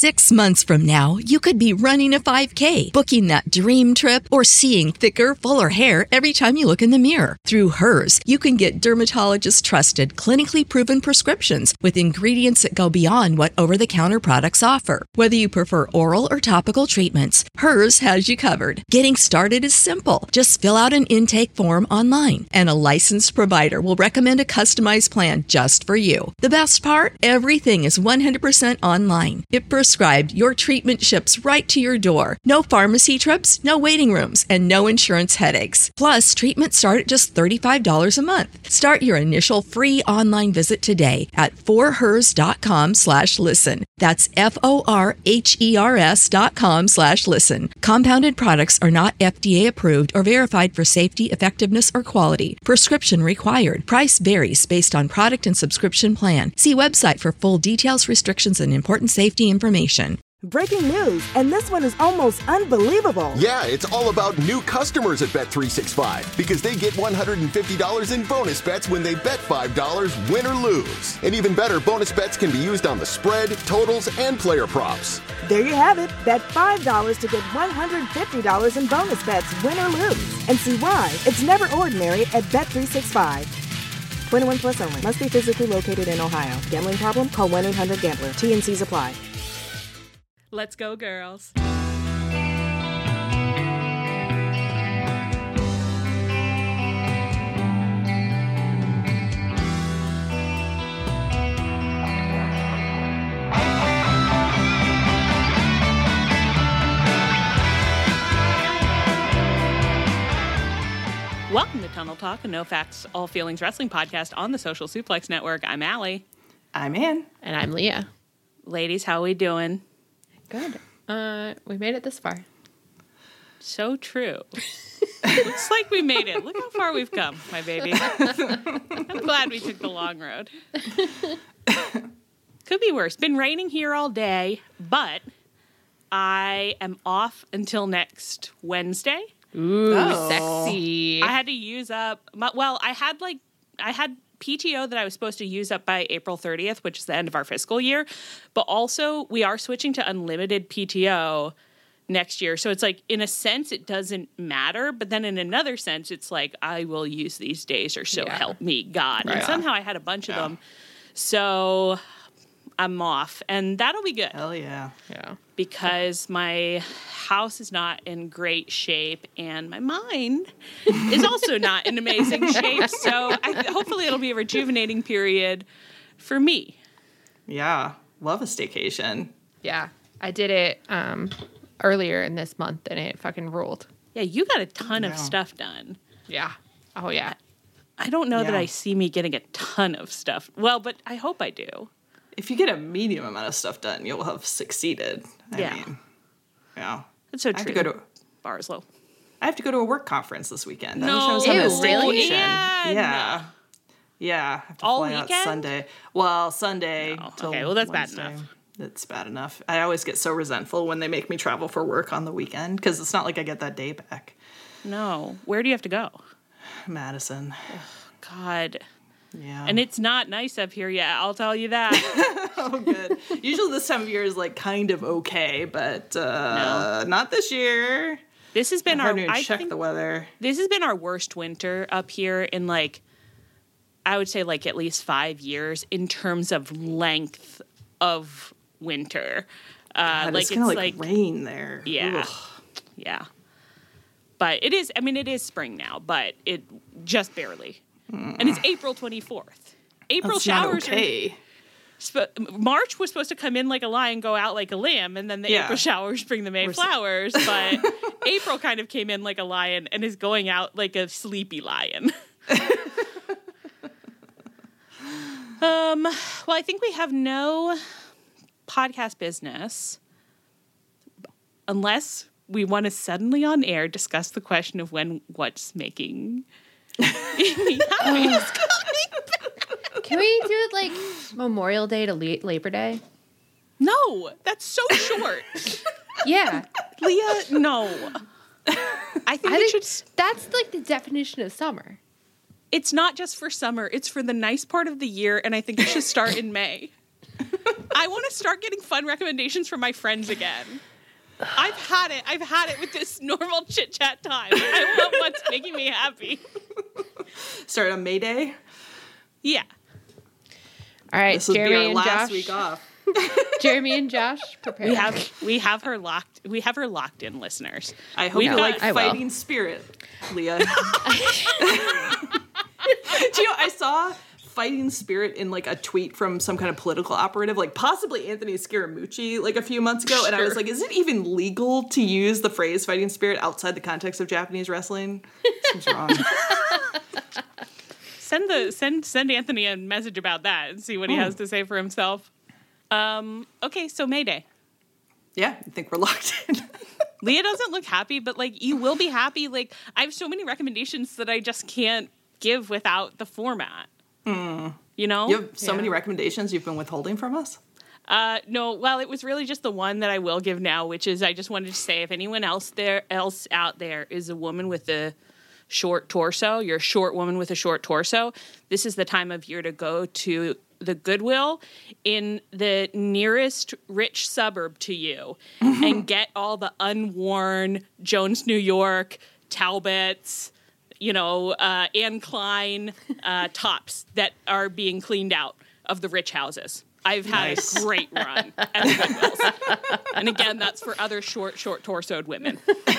6 months from now, you could be running a 5K, booking that dream trip, or seeing thicker, fuller hair every time you look in the mirror. Through Hers, you can get dermatologist-trusted, clinically proven prescriptions with ingredients that go beyond what over-the-counter products offer. Whether you prefer oral or topical treatments, Hers has you covered. Getting started is simple. Just fill out an intake form online, and a licensed provider will recommend a customized plan just for you. The best part? Everything is 100% online. If prescribed, your treatment ships right to your door. No pharmacy trips, no waiting rooms, and no insurance headaches. Plus, treatments start at just $35 a month. Start your initial free online visit today at forhers.com/listen. That's FORHERS.com/listen. Compounded products are not FDA approved or verified for safety, effectiveness, or quality. Prescription required. Price varies based on product and subscription plan. See website for full details, restrictions, and important safety information. Breaking news, and this one is almost unbelievable. Yeah, it's all about new customers at Bet365 because they get $150 in bonus bets when they bet $5, win or lose. And even better, bonus bets can be used on the spread, totals, and player props. There you have it. Bet $5 to get $150 in bonus bets, win or lose. And see why it's never ordinary at Bet365. 21 plus only. Must be physically located in Ohio. Gambling problem? Call 1-800-GAMBLER. T&Cs apply. Let's go, girls. Welcome to Tunnel Talk, a no facts, all feelings wrestling podcast on the Social Suplex Network. I'm Allie. I'm Ann. And I'm Leah. Ladies, how we doing? Good. We made it this far. So true. Looks like we made it. Look how far we've come, my baby. I'm glad we took the long road. Could be worse. Been raining here all day, but I am off until next Wednesday. Ooh, sexy. I had to use up I had PTO that I was supposed to use up by April 30th, which is the end of our fiscal year. But also, we are switching to unlimited PTO next year. So it's like, in a sense, it doesn't matter. But then in another sense, it's like, I will use these days or so help me God. Right. And somehow I had a bunch of them. So I'm off. And that'll be good. Hell yeah. Yeah. Because my house is not in great shape and my mind is also not in amazing shape. So hopefully it'll be a rejuvenating period for me. Yeah. Love a staycation. Yeah. I did it earlier in this month and it fucking ruled. Yeah, you got a ton of stuff done. Yeah. Oh, yeah. I don't know that I see me getting a ton of stuff. Well, but I hope I do. If you get a medium amount of stuff done, you'll have succeeded. I mean, yeah. That's so true. I have to go to Barslow. I have to go to a work conference this weekend. No. I wish I was on a Really? staycation. Yeah. Yeah. I have to All fly out weekend? Sunday. Well, Sunday. No. Till Okay, well, that's bad Wednesday. enough. It's bad enough. I always get so resentful when they make me travel for work on the weekend because it's not like I get that day back. No. Where do you have to go? Madison. God. Yeah. And it's not nice up here yet, I'll tell you that. Oh, good. Usually this time of year is like kind of okay, but not this year. This has been I check the weather. This has been our worst winter up here in I would say at least 5 years in terms of length of winter. God, it's kind of like rain there. Yeah. Ugh. Yeah. But it is spring now, but it just barely. And it's April 24th. April That's showers not okay. March was supposed to come in like a lion, go out like a lamb, and then the April showers bring the May flowers. But April kind of came in like a lion and is going out like a sleepy lion. Well, I think we have no podcast business unless we want to suddenly on air discuss the question of what's making me happy. Can we do it like Memorial Day to Labor Day? No, that's so short. Yeah. Leah, no. I think that's like the definition of summer. It's not just for summer. It's for the nice part of the year, and I think it should start in May. I want to start getting fun recommendations from my friends again. I've had it with this normal chit chat time. I want what's making me happy. Start on May Day. Yeah. All right, This will be Jeremy our and last Josh. week off. Jeremy and Josh, prepare. We have her locked in, listeners. I hope We've you got- like I will. fighting spirit, Leah. Do you know, I saw fighting spirit in like a tweet from some kind of political operative, like possibly Anthony Scaramucci, like a few months ago, and I was Sure. like, is it even legal to use the phrase fighting spirit outside the context of Japanese wrestling? Seems wrong. Send Anthony a message about that and see what he has to say for himself. Okay, so May Day. Yeah, I think we're locked in. Leah doesn't look happy, but like you will be happy. Like I have so many recommendations that I just can't give without the format. You know? You have so many recommendations you've been withholding from us? No, well, it was really just the one that I will give now, which is I just wanted to say if anyone else out there is a woman with a short torso, you're a short woman with a short torso, this is the time of year to go to the Goodwill in the nearest rich suburb to you and get all the unworn Jones, New York, Talbots, Anne Klein tops that are being cleaned out of the rich houses. I've had a great run at the Goodwills. And again, that's for other short torsoed women.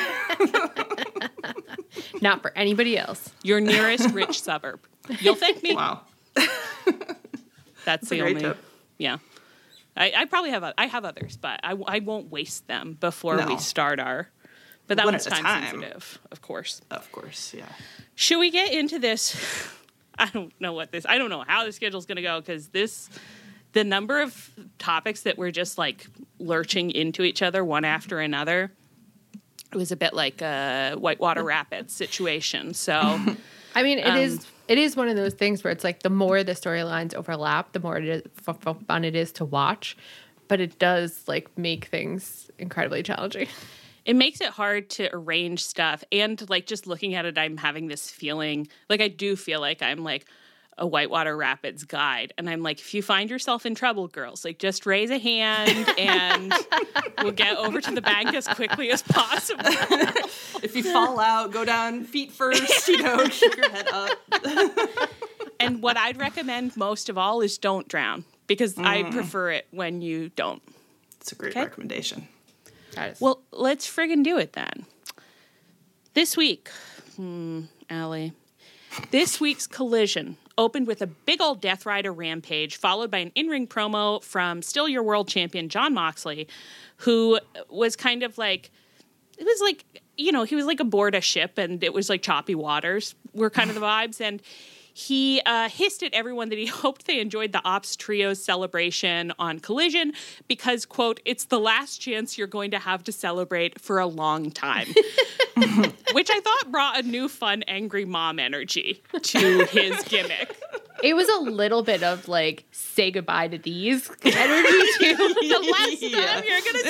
Not for anybody else. Your nearest rich suburb. You'll thank me. Wow. That's the a great only. tip. Yeah. I probably have others, but I won't waste them before No. we start our. But that One one's at a time time. sensitive, of course. Of course, yeah. Should we get into this? I don't know how the schedule's going to go because the number of topics that we're just like lurching into each other one after another. It was a bit like a Whitewater Rapids situation. So, I mean, it is one of those things where it's like the more the storylines overlap, the more it is fun it is to watch, but it does like make things incredibly challenging. it makes it hard to arrange stuff. And like just looking at it, I'm having this feeling like I do feel like I'm like a Whitewater Rapids guide. And I'm like, if you find yourself in trouble, girls, like just raise a hand and we'll get over to the bank as quickly as possible. If you fall out, go down feet first, keep your head up. And what I'd recommend most of all is don't drown because I prefer it when you don't. It's a great Okay. recommendation. Well, let's friggin' do it then. This week, Allie, this week's Collision opened with a big old Death Rider rampage, followed by an in-ring promo from still your world champion, Jon Moxley, who was kind of like, it was like, you know, he was like aboard a ship and it was like choppy waters were kind of the vibes. And he hissed at everyone that he hoped they enjoyed the Ops Trio's celebration on Collision because, quote, it's the last chance you're going to have to celebrate for a long time. Which I thought brought a new fun, angry mom energy to his gimmick. It was a little bit of like say goodbye to these energy too. The last time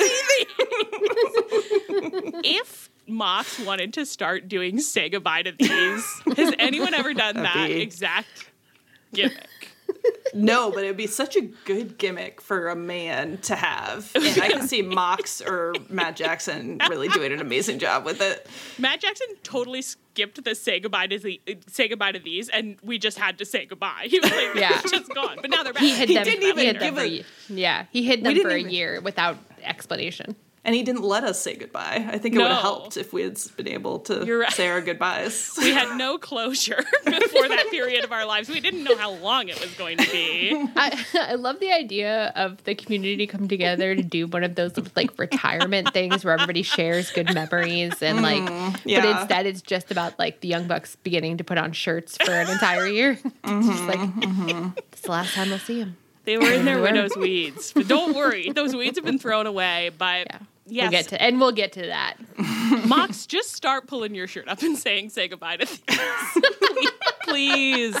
you're going to see me. If Mox wanted to start doing say goodbye to these, has anyone ever done that exact gimmick? No, but it'd be such a good gimmick for a man to have. And I can see Mox or Matt Jackson really doing an amazing job with it. Matt Jackson totally skipped the say goodbye to these, and we just had to say goodbye. He was like, Yeah. it's just gone. But now they're back. He hid them. didn't He even hid them give for a- a year. Yeah, he hid them didn't for a even- year without explanation. And he didn't let us say goodbye. I think it No. would have helped if we had been able to You're right. say our goodbyes. We had no closure before that period of our lives. We didn't know how long it was going to be. I love the idea of the community come together to do one of those like retirement things where everybody shares good memories and like, but yeah. instead it's just about like the Young Bucks beginning to put on shirts for an entire year. It's just like, it's the last time we'll see him. They were in their widow's weeds. But don't worry, those weeds have been thrown away. But Yeah. yes, We'll get to that. Mox, just start pulling your shirt up and saying say goodbye to these. Please.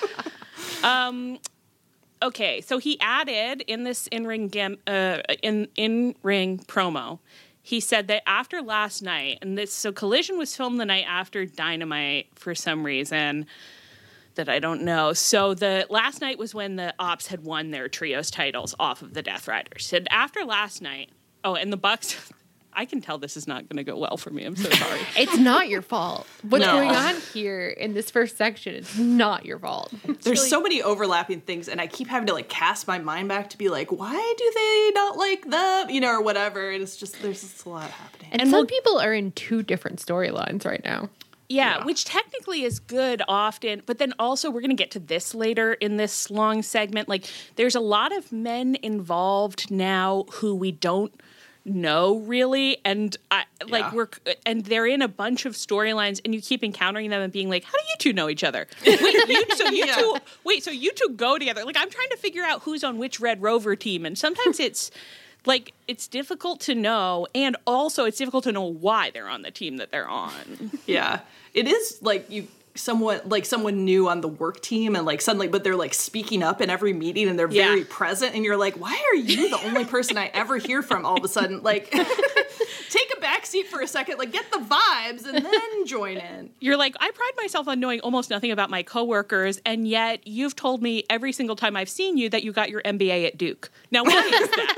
Okay, so he added in this in-ring in-ring promo, he said that after last night, and this so Collision was filmed the night after Dynamite for some reason. that I don't know. So the last night was when the Ops had won their trios titles off of the Death Riders. And after last night, and the Bucks, I can tell this is not going to go well for me. I'm so sorry. It's not your fault. What's going on here in this first section? It's not your fault. There's so many overlapping things, and I keep having to like cast my mind back to be like, why do they not like them, or whatever. And it's just there's just a lot happening. And some people are in 2 different storylines right now. Yeah, which technically is good often, but then also we're going to get to this later in this long segment. Like, there's a lot of men involved now who we don't know really, and they're in a bunch of storylines, and you keep encountering them and being like, how do you two know each other? So you two go together. Like, I'm trying to figure out who's on which Red Rover team, and sometimes it's like it's difficult to know, and also it's difficult to know why they're on the team that they're on. Yeah, it is like someone new on the work team, and like suddenly, but they're like speaking up in every meeting, and they're very present, and you're like, why are you the only person I ever hear from all of a sudden? Like, take a backseat for a second, like get the vibes, and then join in. You're like, I pride myself on knowing almost nothing about my coworkers, and yet you've told me every single time I've seen you that you got your MBA at Duke. Now, why is that?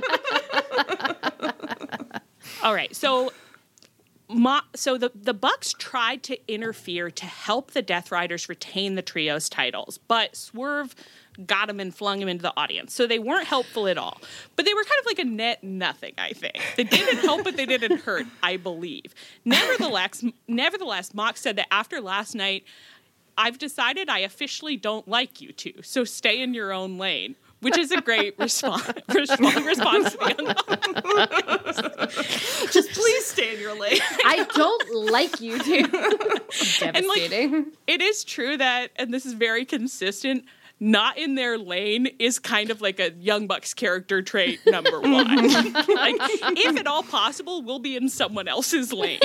All right, so the Bucks tried to interfere to help the Death Riders retain the trios titles, but Swerve got him and flung him into the audience. So they weren't helpful at all. But they were kind of like a net nothing, I think. They didn't help, but they didn't hurt, I believe. Nevertheless, Mox said that after last night, I've decided I officially don't like you two, so stay in your own lane. Which is a great response to the Young Bucks. Just please stay in your lane. I don't like you two. Devastating. And it is true that, and this is very consistent, not in their lane is kind of like a Young Bucks character trait number 1. Like, if at all possible, we'll be in someone else's lane.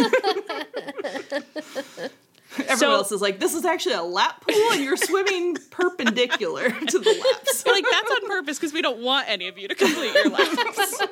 Everyone else is like, this is actually a lap pool, and you're swimming perpendicular to the laps. Like, that's on purpose because we don't want any of you to complete your laps.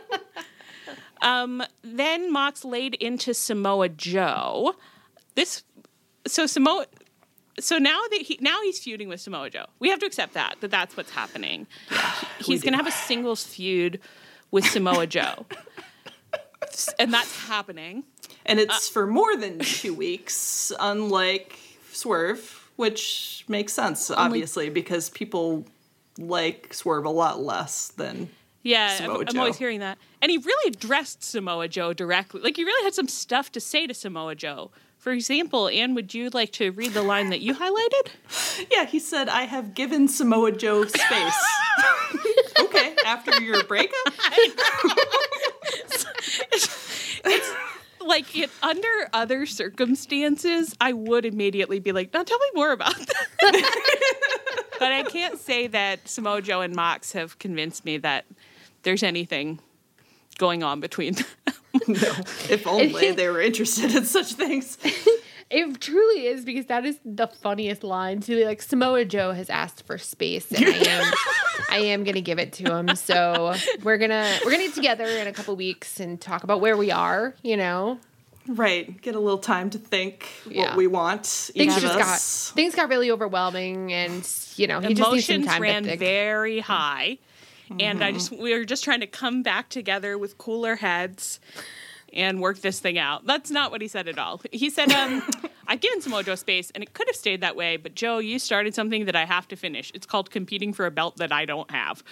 Then Mox laid into Samoa Joe. So now he's feuding with Samoa Joe. We have to accept that's what's happening. He's going to have a singles feud with Samoa Joe. And that's happening. And it's for more than 2 weeks, unlike Swerve, which makes sense, obviously, because people like Swerve a lot less than Samoa Joe. I'm always hearing that. And he really addressed Samoa Joe directly. Like, he really had some stuff to say to Samoa Joe. For example, Anne, would you like to read the line that you highlighted? Yeah, he said, I have given Samoa Joe space. Okay, after your breakup? It's like, under other circumstances, I would immediately be like, now tell me more about that. But I can't say that Samoa Joe and Mox have convinced me that there's anything going on between them. No, if only they were interested in such things. It truly is, because that is the funniest line to be like, Samoa Joe has asked for space, and I am gonna give it to him. So we're gonna get together in a couple weeks and talk about where we are, Right. Get a little time to think what we want. Things got really overwhelming, and he just needs some time ran to think. very high. And we were just trying to come back together with cooler heads and work this thing out. That's not what he said at all. He said, I've given Samoa Joe space, and it could have stayed that way, but Joe, you started something that I have to finish. It's called competing for a belt that I don't have.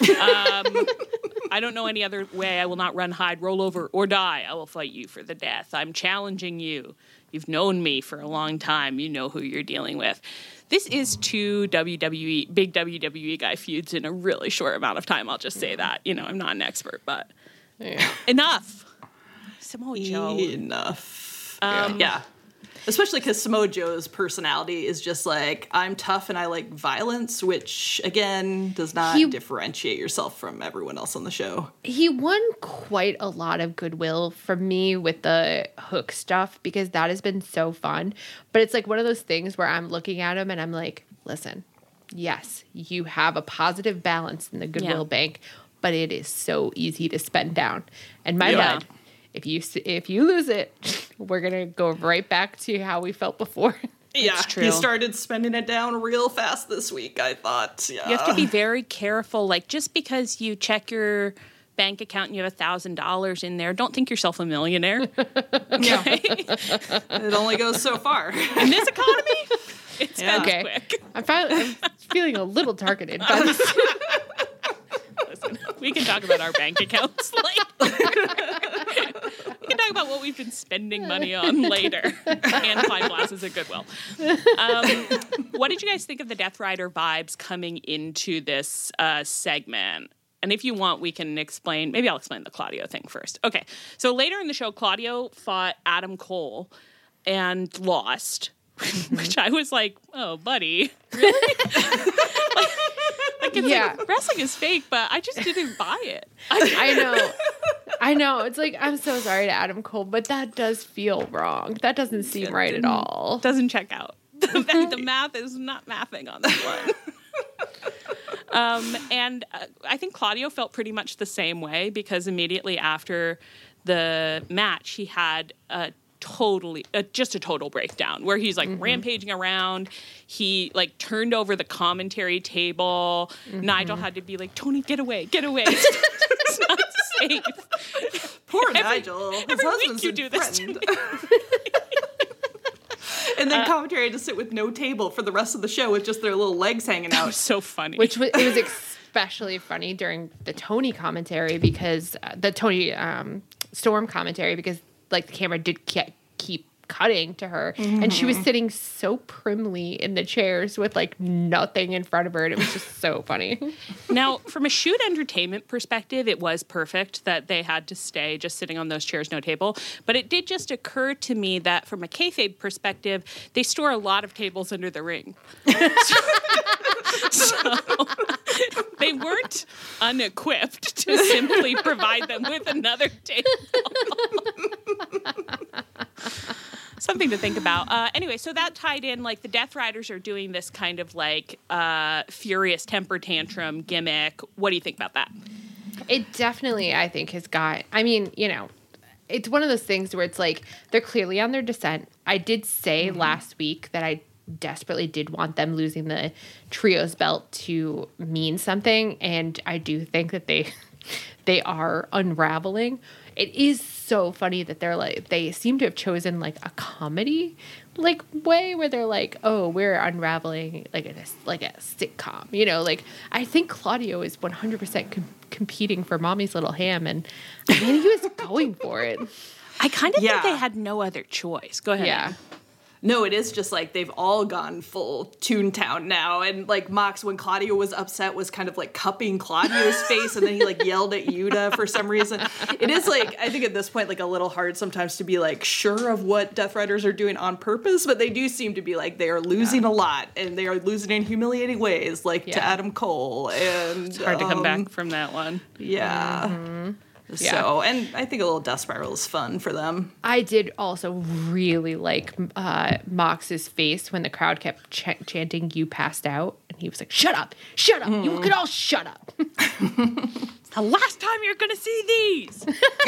I don't know any other way. I will not run, hide, roll over, or die. I will fight you for the death. I'm challenging you. You've known me for a long time. You know who you're dealing with. This is 2 big WWE guy feuds in a really short amount of time. I'll just say that. I'm not an expert, but enough. Samoa Joe. Enough. Yeah. Especially because Samoa Joe's personality is just like, I'm tough and I like violence, which, again, does not differentiate yourself from everyone else on the show. He won quite a lot of goodwill from me with the Hook stuff, because that has been so fun. But it's like one of those things where I'm looking at him and I'm like, listen, yes, you have a positive balance in the goodwill bank, but it is so easy to spend down. And my bad. If you lose it, we're going to go right back to how we felt before. Yeah, It's true. he started spending it down real fast this week, I thought. Yeah. You have to be very careful. Like, just because you check your bank account and you have $1,000 in there, don't think yourself a millionaire. Yeah. It only goes so far. In this economy, it's Okay. quick. I'm feeling a little targeted by this. Listen, we can talk about our bank accounts later. We can talk about what we've been spending money on later. And find glasses at Goodwill. What did you guys think of the Death Rider vibes coming into this segment? And if you want, we can explain. Maybe I'll explain the Claudio thing first. Okay. So later in the show, Claudio fought Adam Cole and lost, which I was like, oh, buddy. Really? It's like, wrestling is fake, but I just didn't buy it. I know. It's like, I'm so sorry to Adam Cole, but that does feel wrong. That doesn't seem right at all. Doesn't check out. The math is not mathing on this one. And I think Claudio felt pretty much the same way, because immediately after the match, he had just a total breakdown where he's like rampaging around. He like turned over the commentary table. Nigel had to be like, Tony, get away. It's not safe. Poor Nigel. Every week you do this to me. And then commentary had to sit with no table for the rest of the show with just their little legs hanging out. That was so funny. It was especially funny during the Tony commentary, because the Tony Storm commentary, because like the camera did keep cutting to her, and she was sitting so primly in the chairs with like nothing in front of her, and it was just so funny. Now, from a shoot entertainment perspective, it was perfect that they had to stay just sitting on those chairs, no table. But it did just occur to me that from a kayfabe perspective, they store a lot of tables under the ring. So they weren't unequipped to simply provide them with another table. Something to think about. Anyway, so that tied in, like, the Death Riders are doing this kind of, like, furious temper tantrum gimmick. What do you think about that? It definitely, I think, has got, I mean, you know, it's one of those things where it's like, they're clearly on their descent. I did say last week that I desperately did want them losing the trios belt to mean something, and I do think that they are unraveling. It is so funny that they seem to have chosen like a comedy like way where they're like, oh, we're unraveling like a sitcom, you know, like I think Claudio is 100% competing for Mommy's Little Ham, and I mean, he was going for it. I kind of think they had no other choice. Go ahead. Yeah. No, it is just like they've all gone full Toontown now. And like Mox, when Claudio was upset, was kind of like cupping Claudio's face, and then he like yelled at Yuta for some reason. It is like, I think at this point, like a little hard sometimes to be like sure of what Death Riders are doing on purpose, but they do seem to be like they are losing a lot, and they are losing in humiliating ways, like to Adam Cole. And It's hard to come back from that one. Yeah. Yeah. So, and I think a little Death Spiral is fun for them. I did also really like Mox's face when the crowd kept chanting, "You passed out," and he was like, "Shut up! Shut up! You could all shut up!" It's the last time you're going to see these.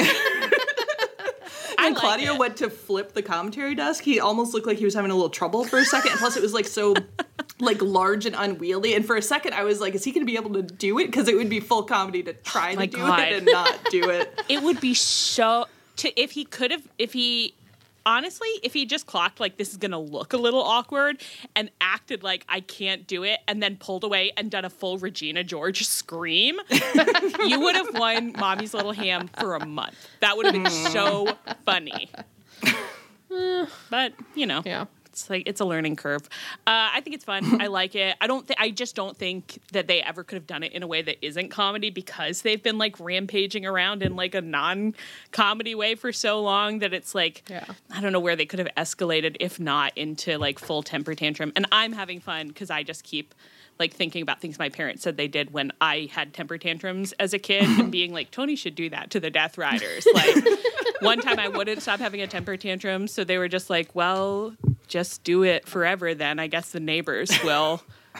When Claudio went to flip the commentary desk, he almost looked like he was having a little trouble for a second. And plus, it was like so like large and unwieldy. And for a second, I was like, is he going to be able to do it? Because it would be full comedy to try to do it and not do it. It would be so... If he just clocked like this is going to look a little awkward and acted like I can't do it and then pulled away and done a full Regina George scream, you would have won Mommy's Little Ham for a month. That would have been so funny. But, you know. Yeah. It's like, it's a learning curve. I think it's fun. I like it. I just don't think that they ever could have done it in a way that isn't comedy, because they've been like rampaging around in like a non-comedy way for so long that it's like, I don't know where they could have escalated if not into like full temper tantrum. And I'm having fun because I just keep like thinking about things my parents said they did when I had temper tantrums as a kid and being like, Tony should do that to the Death Riders. Like one time I wouldn't stop having a temper tantrum. So they were just like, well, just do it forever then. I guess the neighbors will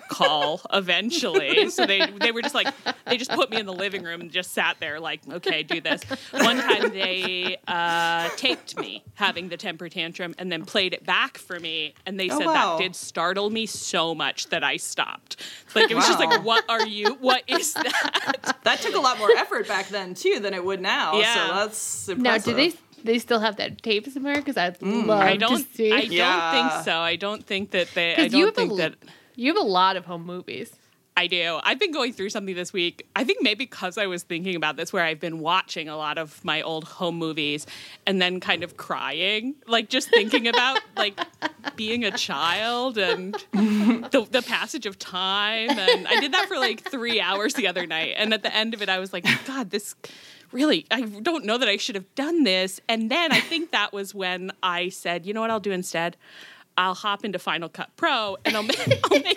call eventually. So they were just like, they just put me in the living room and just sat there like, okay, do this. One time they taped me having the temper tantrum and then played it back for me. And they said that did startle me so much that I stopped. Like, it was just like, what is that? That took a lot more effort back then too than it would now. Yeah. So that's impressive. Now, do they still have that tape somewhere? Because I'd love to see. I don't think so. I don't think that they. You have a lot of home movies. I do. I've been going through something this week. I think maybe because I was thinking about this, where I've been watching a lot of my old home movies and then kind of crying, like just thinking about like being a child and the passage of time. And I did that for like 3 hours the other night. And at the end of it, I was like, God, this really, I don't know that I should have done this. And then I think that was when I said, you know what I'll do instead? I'll hop into Final Cut Pro and I'll make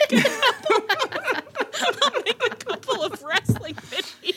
a couple of wrestling videos.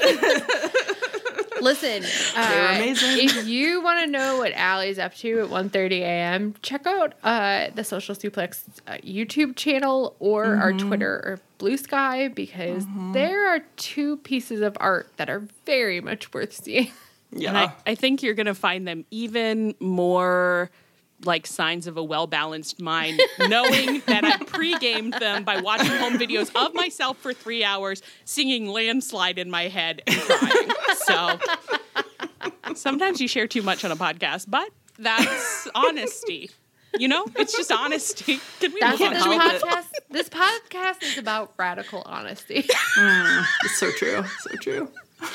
Listen, they were amazing. If you want to know what Allie's up to at 1:30 a.m., check out the Social Suplex YouTube channel or our Twitter or Blue Sky, because there are 2 pieces of art that are very much worth seeing. Yeah, and I think you're going to find them even more like signs of a well-balanced mind, knowing that I pre-gamed them by watching home videos of myself for 3 hours, singing Landslide in my head and crying. So sometimes you share too much on a podcast, but that's honesty. You know, it's just honesty. Can we that's move what on? this podcast is about, radical honesty. It's so true. So true.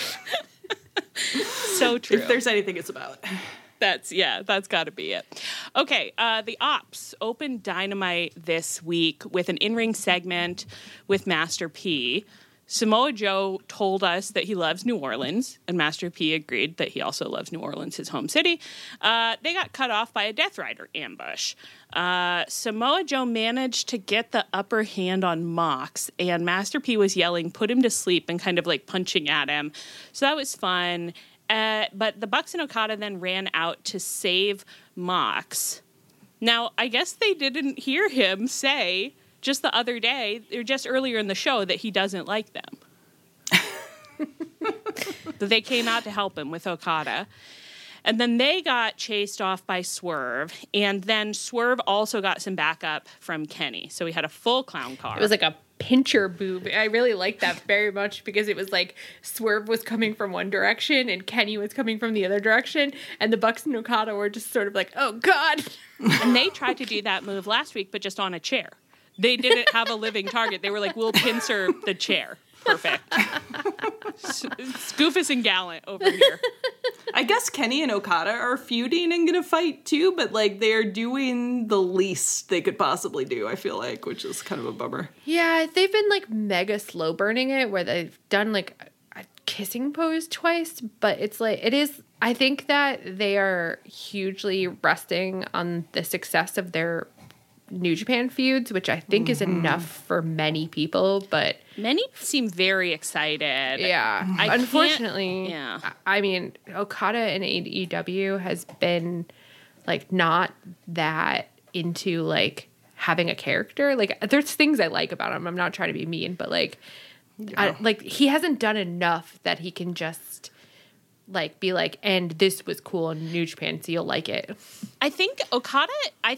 So true. If there's anything it's about. That's got to be it. Okay, the Ops opened Dynamite this week with an in-ring segment with Master P. Samoa Joe told us that he loves New Orleans, and Master P agreed that he also loves New Orleans, his home city. They got cut off by a Death Rider ambush. Samoa Joe managed to get the upper hand on Mox, and Master P was yelling, "Put him to sleep," and kind of like punching at him. So that was fun. But the Bucks and Okada then ran out to save Mox. Now, I guess they didn't hear him say just the other day, or just earlier in the show, that he doesn't like them. That they came out to help him with Okada. And then they got chased off by Swerve. And then Swerve also got some backup from Kenny. So we had a full clown car. It was like a pincher boob. I really liked that very much, because it was like Swerve was coming from one direction and Kenny was coming from the other direction, and the Bucks and Okada were just sort of like, oh God. And they tried to do that move last week, but just on a chair. They didn't have a living target. They were like, we'll pincer the chair. Perfect. Goofus and Gallant over here. I guess Kenny and Okada are feuding and gonna fight too, but like they're doing the least they could possibly do, I feel like, which is kind of a bummer. Yeah, they've been like mega slow burning it, where they've done like a kissing pose twice, but it's like, it is, I think that they are hugely resting on the success of their New Japan feuds, which I think is enough for many people, but many seem very excited. Yeah. Unfortunately, I mean, Okada in AEW has been like not that into like having a character. Like, there's things I like about him. I'm not trying to be mean, but like, like he hasn't done enough that he can just like be like, and this was cool in New Japan, so you'll like it. I think Okada,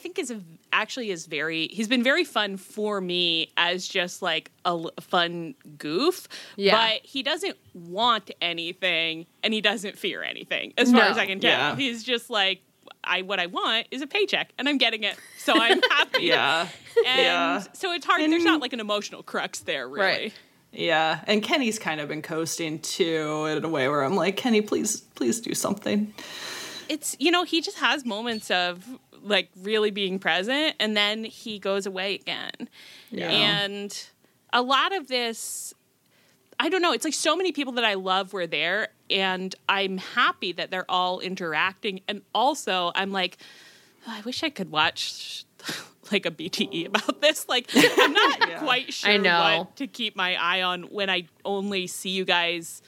he's been very fun for me as just like a fun goof, but he doesn't want anything and he doesn't fear anything as far as I can tell. Yeah. He's just like, what I want is a paycheck and I'm getting it, so I'm happy. So it's hard. There's not like an emotional crux there, really. Right. Yeah, and Kenny's kind of been coasting too in a way where I'm like, Kenny, please do something. It's, he just has moments of like really being present, and then he goes away again. Yeah. And a lot of this, I don't know, it's like so many people that I love were there, and I'm happy that they're all interacting. And also I'm like, I wish I could watch like a BTE about this. Like, I'm not quite sure what to keep my eye on when I only see you guys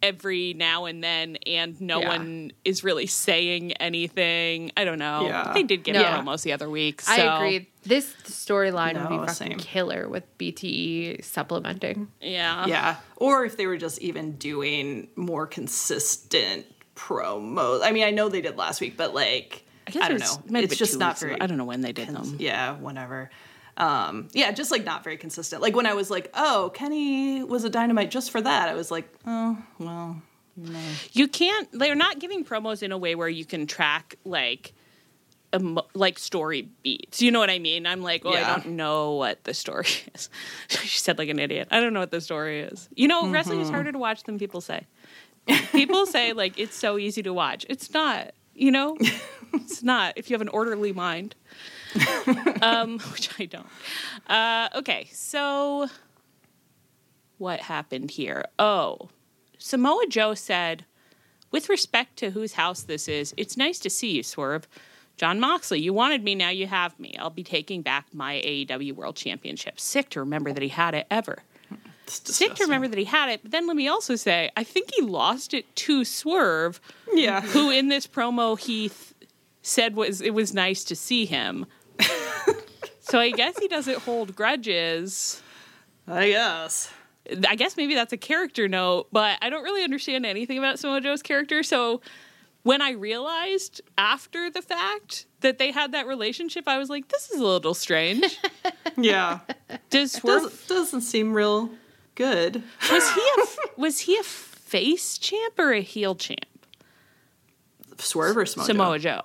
every now and then, and no one is really saying anything. I don't know. Yeah. They did give promos the other week. So. I agree. This storyline would be fucking same. killer with BTE supplementing. Yeah. Yeah. Or if they were just even doing more consistent promos. I mean, I know they did last week, but like, I don't know. It's just not very. I don't know when they did them. Yeah, whenever. Just like not very consistent. Like when I was like, oh, Kenny was a Dynamite just for that. I was like, oh, well, no. You can't. They're not giving promos in a way where you can track like story beats. You know what I mean? I'm like, I don't know what the story is. She said like an idiot. I don't know what the story is. You know, wrestling is harder to watch than people say. People say like it's so easy to watch. It's not. You know, it's not. If you have an orderly mind. Which I don't. Okay, so what happened here? Oh, Samoa Joe said, with respect to whose house this is, it's nice to see you, Swerve. Jon Moxley, you wanted me, now you have me. I'll be taking back my AEW World Championship. Sick to remember that he had it ever. Sick to remember that he had it, but then let me also say, I think he lost it to Swerve, who in this promo he said it was nice to see him. So I guess he doesn't hold grudges. I guess Maybe that's a character note, but I don't really understand anything about Samoa Joe's character. So when I realized after the fact that they had that relationship, I was like, this is a little strange. Yeah. Doesn't seem real good. Was he a face champ or a heel champ? Swerve or Samoa Joe?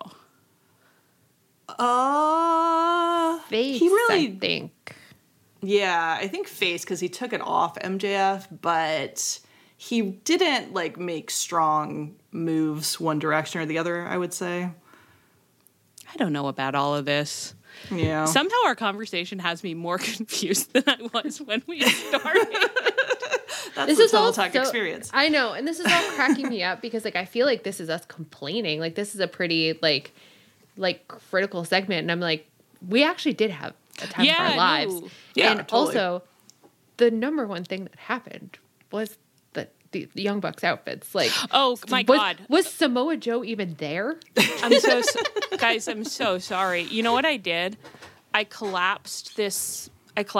Face, he really, I think. Yeah, I think face because he took it off MJF, but he didn't like make strong moves one direction or the other, I would say. I don't know about all of this. Yeah. Somehow our conversation has me more confused than I was when we started. That's the Total Talk experience. I know, and this is all cracking me up because like I feel like this is us complaining. Like this is a pretty like critical segment, and I'm like, we actually did have a time of our lives. No. Yeah, and totally. also the number one thing that happened was the Young Bucks outfits. Like, oh my God, was Samoa Joe even there? Guys, I'm so sorry. You know what I did? I collapsed this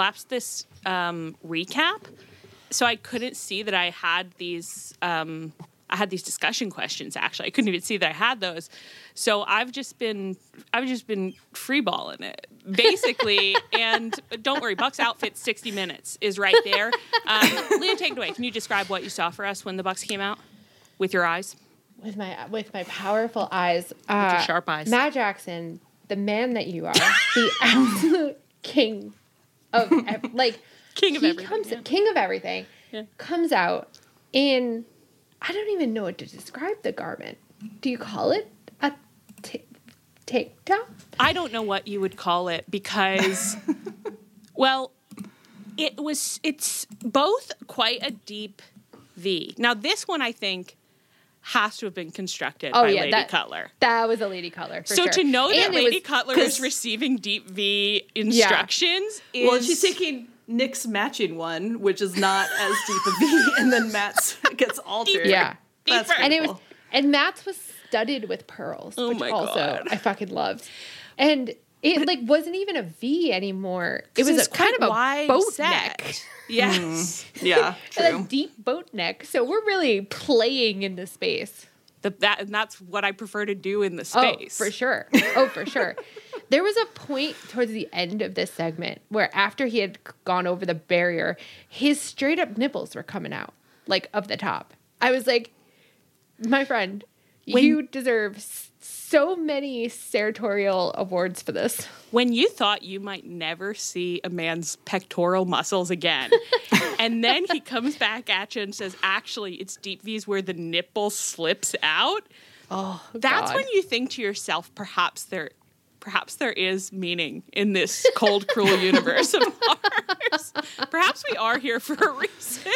recap, so I couldn't see that I had these. I had these discussion questions. Actually, I couldn't even see that I had those. So I've just been freeballing it basically. And don't worry, Bucks outfit 60 minutes is right there. Leah, take it away. Can you describe what you saw for us when the Bucks came out with your eyes? With my powerful eyes, with your sharp eyes. Matt Jackson, the man that you are, the absolute king of king of everything. King of everything comes out in. I don't even know what to describe the garment. Do you call it a tank top? I don't know what you would call it because, well, it's both quite a deep V. Now, this one I think has to have been constructed by Lady Cutler. That was a Lady Cutler, for sure. So to know that Lady Cutler is receiving deep V instructions is... Well, she's taking Nick's matching one, which is not as deep a V, and then Matt's gets altered. Yeah. That's and Matt's was studded with pearls, which also I fucking loved. And it wasn't even a V anymore. It was kind of a boat neck. Yes. Yeah, true. And a deep boat neck. So we're really playing in the space. And that's what I prefer to do in the space. Oh, for sure. There was a point towards the end of this segment where after he had gone over the barrier, his straight up nipples were coming out, like of the top. I was like, my friend, you deserve so many senatorial awards for this. When you thought you might never see a man's pectoral muscles again, and then he comes back at you and says, actually, it's deep V's where the nipple slips out. Oh, that's God. when you think to yourself, perhaps there is meaning in this cold, cruel universe of ours. Perhaps we are here for a reason.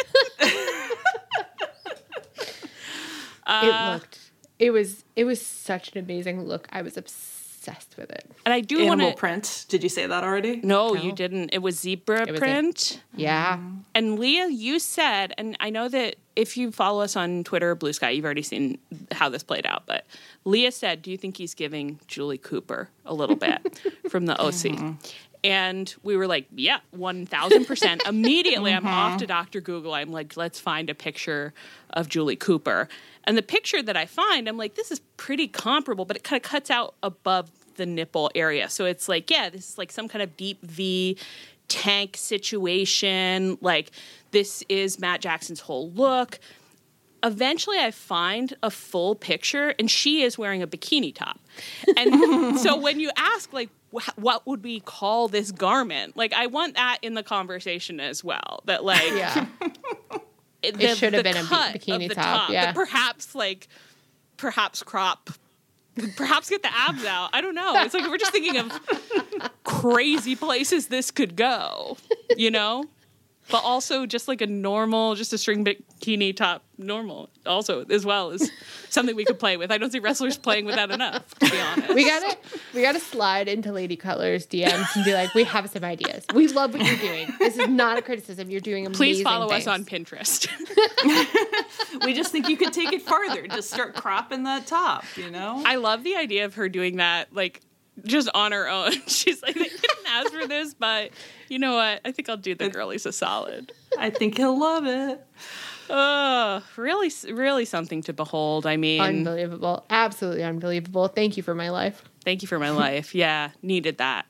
It was such an amazing look. I was obsessed with it. And I do want Animal print. Did you say that already? No, you didn't. It was zebra print. Yeah. And Leah, you said, and I know that if you follow us on Twitter or Blue Sky, you've already seen how this played out. But Leah said, do you think he's giving Julie Cooper a little bit from the OC? And we were like, yeah, 1,000%. Immediately, I'm off to Dr. Google. I'm like, let's find a picture of Julie Cooper. And the picture that I find, I'm like, this is pretty comparable, but it kind of cuts out above the nipple area. So it's like, yeah, this is like some kind of deep V tank situation. Like, this is Matt Jackson's whole look. Eventually, I find a full picture, and she is wearing a bikini top. And so when you ask, like, what would we call this garment? Like, I want that in the conversation as well. That, like, Yeah. It should have been a bikini top. Yeah. Perhaps crop. Perhaps get the abs out. I don't know. It's like we're just thinking of crazy places this could go, you know? But also just like just a string bikini top normal also as well is something we could play with. I don't see wrestlers playing with that enough, to be honest. We gotta slide into Lady Cutler's DMs and be like, we have some ideas. We love what you're doing. This is not a criticism. You're doing amazing Please follow things. us on Pinterest. We just think you could take it farther. Just start cropping that top, you know? I love the idea of her doing that, like, just on her own. She's like, they didn't ask for this, but you know what? I think I'll do the girlies a solid. I think he'll love it. Really, really something to behold. I mean, Unbelievable. Absolutely unbelievable. Thank you for my life. Thank you for my life. Yeah, needed that.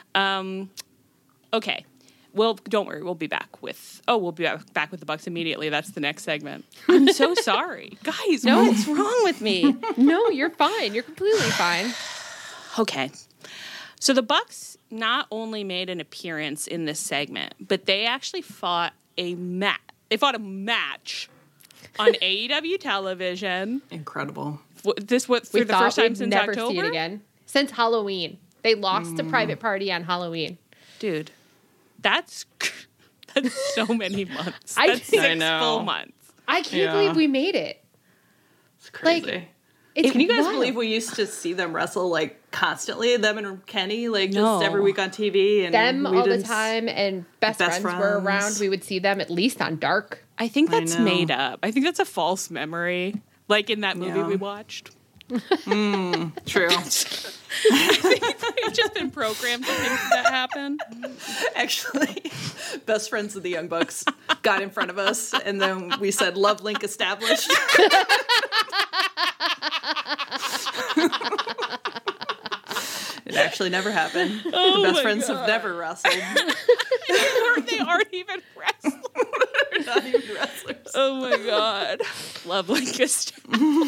Okay. Well, don't worry. We'll be back with the Bucks immediately. That's the next segment. I'm so sorry. Guys, what's wrong with me? No, you're fine. You're completely fine. Okay. So the Bucks not only made an appearance in this segment, but they actually fought a match. They fought a match on AEW television. Incredible. For the first time since never October? see it again. Since Halloween. They lost to Private Party on Halloween. Dude, that's so many months. I That's 6 full months. I can't believe we made it. It's crazy. Like, Can you guys wild. believe we used to see them wrestle like constantly? Them and Kenny, like No. just every week on TV, and them we all the didn't time, and best friends were around. We would see them at least on Dark. I think that's know. made up. I think that's a false memory. Like in that movie we watched. True. We've just been programmed to think that happened. Actually, best friends of the Young Bucks got in front of us, and then we said, "Love link established." It actually never happened. The best friends have never wrestled. They aren't even wrestlers. They're not even wrestlers. Oh my god. Love Lancaster.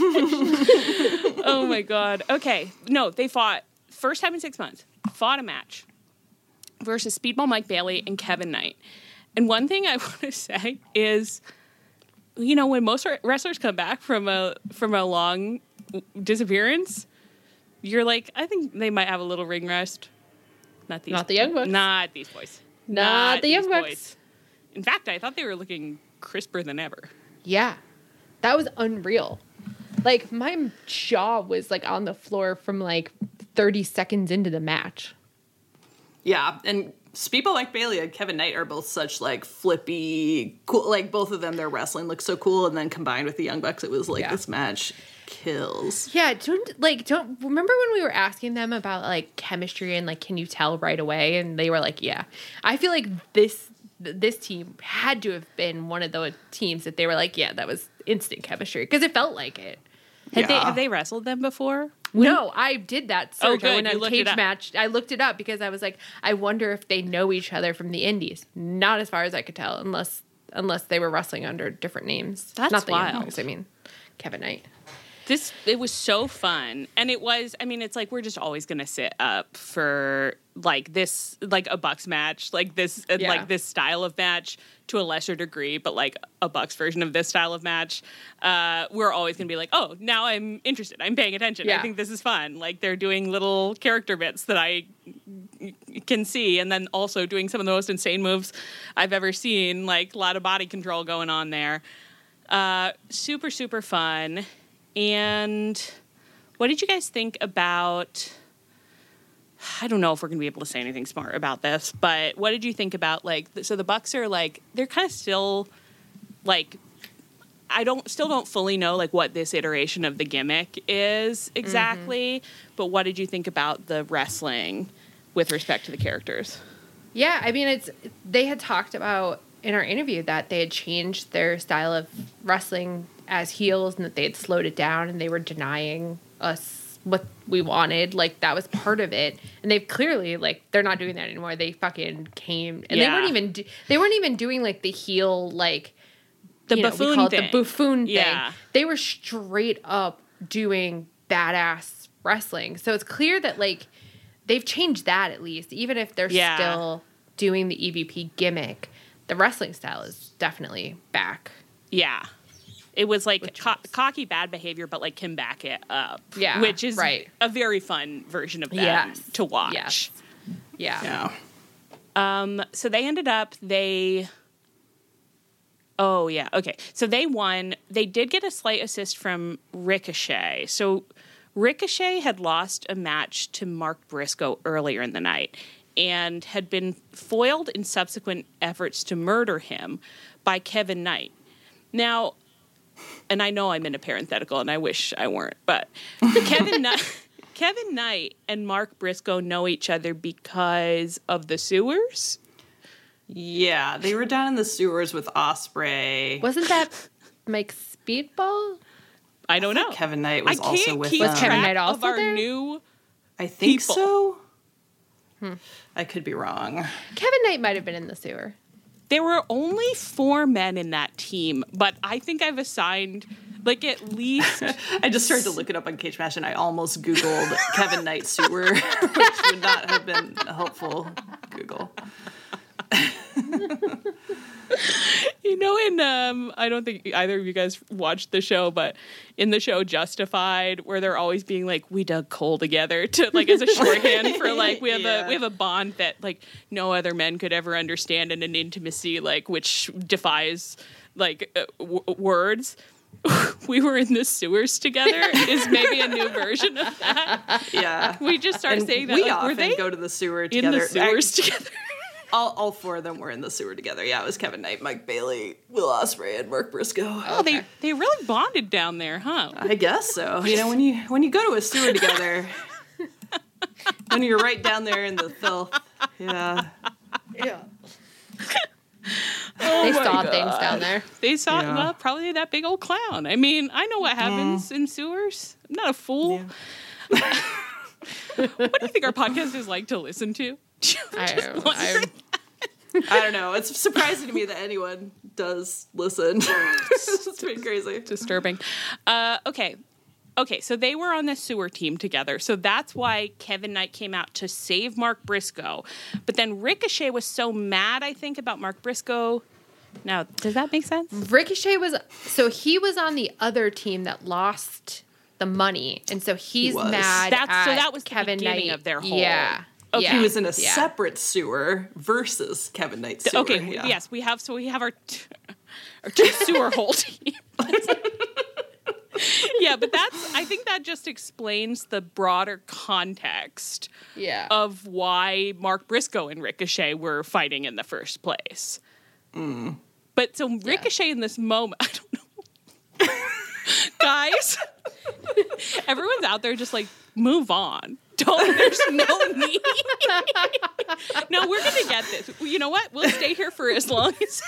Oh my god. Okay. No, they fought first time in 6 months. Fought a match versus Speedball Mike Bailey and Kevin Knight. And one thing I want to say is, you know, when most wrestlers come back from a long disappearance, you're like, I think they might have a little ring rust. Not the Young Bucks. Not these boys. Not the Young Bucks. Boys. In fact, I thought they were looking crisper than ever. Yeah. That was unreal. Like, my jaw was, like, on the floor from, like, 30 seconds into the match. Yeah, and Speedball Mike Bailey and Kevin Knight are both such, like, flippy, cool. Like, both of them, their wrestling looks so cool, and then combined with the Young Bucks, it was like, this match kills. Yeah, don't remember when we were asking them about, like, chemistry and, like, can you tell right away? And they were like, yeah. I feel like this team had to have been one of those teams that they were like, yeah, that was instant chemistry, because it felt like it. Have they wrestled them before? No, I did that search. good. I went You on looked Cage it up. Match. I looked it up because I was like, I wonder if they know each other from the indies. Not as far as I could tell, unless they were wrestling under different names. That's Not the Young wild. Bucks, I mean, Kevin Knight. It was so fun. And it was, I mean, it's like we're just always going to sit up for like this, like a Bucks match, like this, like this style of match to a lesser degree, but like a Bucks version of this style of match. We're always going to be like, oh, now I'm interested. I'm paying attention. Yeah. I think this is fun. Like they're doing little character bits that I can see. And then also doing some of the most insane moves I've ever seen, like a lot of body control going on there. Super, super fun. And what did you guys think about, I don't know if we're going to be able to say anything smart about this, but what did you think about, like, so the Bucks are, like, they're kind of still, like, I still don't fully know like what this iteration of the gimmick is exactly, but what did you think about the wrestling with respect to the characters? Yeah, I mean, they had talked about in our interview that they had changed their style of wrestling as heels and that they had slowed it down and they were denying us what we wanted. Like, that was part of it. And they've clearly, like, they're not doing that anymore. They fucking came and they weren't even doing like the heel, like, the buffoon thing. The buffoon thing. Yeah. They were straight up doing badass wrestling. So it's clear that, like, they've changed that at least, even if they're still doing the EVP gimmick. The wrestling style is definitely back. Yeah. It was like cocky bad behavior, but like can back it up. Yeah. Which is a very fun version of them to watch. Yes. Yeah. So they ended up, oh, yeah. Okay. So they won. They did get a slight assist from Ricochet. So Ricochet had lost a match to Mark Briscoe earlier in the night and had been foiled in subsequent efforts to murder him by Kevin Knight. Now, and I know I'm in a parenthetical and I wish I weren't, but Kevin Knight and Mark Briscoe know each other because of the sewers. Yeah, they were down in the sewers with Ospreay. Wasn't that Mike Speedball? I don't know. Kevin Knight was also with them. Was Kevin Knight also of our there? new I think people. so. I could be wrong. Kevin Knight might have been in the sewer. There were only 4 men in that team, but I think I've assigned like at least. I just started to look it up on Cage Match and I almost Googled Kevin Knight sewer, which would not have been a helpful Google. You know, in I don't think either of you guys watched the show, but in the show Justified, where they're always being like, "We dug coal together," to like as a shorthand for like we have a bond that like no other men could ever understand, and an intimacy like which defies like words. We were in the sewers together is maybe a new version of that. Yeah, we just started saying that. We like, often were they go to the sewer together. in the sewers together? All 4 of them were in the sewer together. Yeah, it was Kevin Knight, Mike Bailey, Will Ospreay, and Mark Briscoe. Oh, they really bonded down there, huh? I guess so. You know, when you go to a sewer together, when you're right down there in the filth, yeah. They saw things down there. They saw well, probably that big old clown. I mean, I know what happens in sewers. I'm not a fool. Yeah. What do you think our podcast is like to listen to? I don't know. It's surprising to me that anyone does listen. It's been crazy. Disturbing. Okay, so they were on the sewer team together. So that's why Kevin Knight came out to save Mark Briscoe. But then Ricochet was so mad, I think, about Mark Briscoe. Now, does that make sense? Ricochet was on the other team that lost the money, and so he's mad. So that was Kevin the beginning Knight. of their whole. Yeah. Okay. He was in a separate sewer versus Kevin Knight's sewer. Okay, yes, we have our 2 sewer hole team. Yeah, but I think that just explains the broader context of why Mark Briscoe and Ricochet were fighting in the first place. But so Ricochet in this moment, I don't know. Guys, everyone's out there just like, move on. There's no need. No, we're going to get this. You know what? We'll stay here for as long as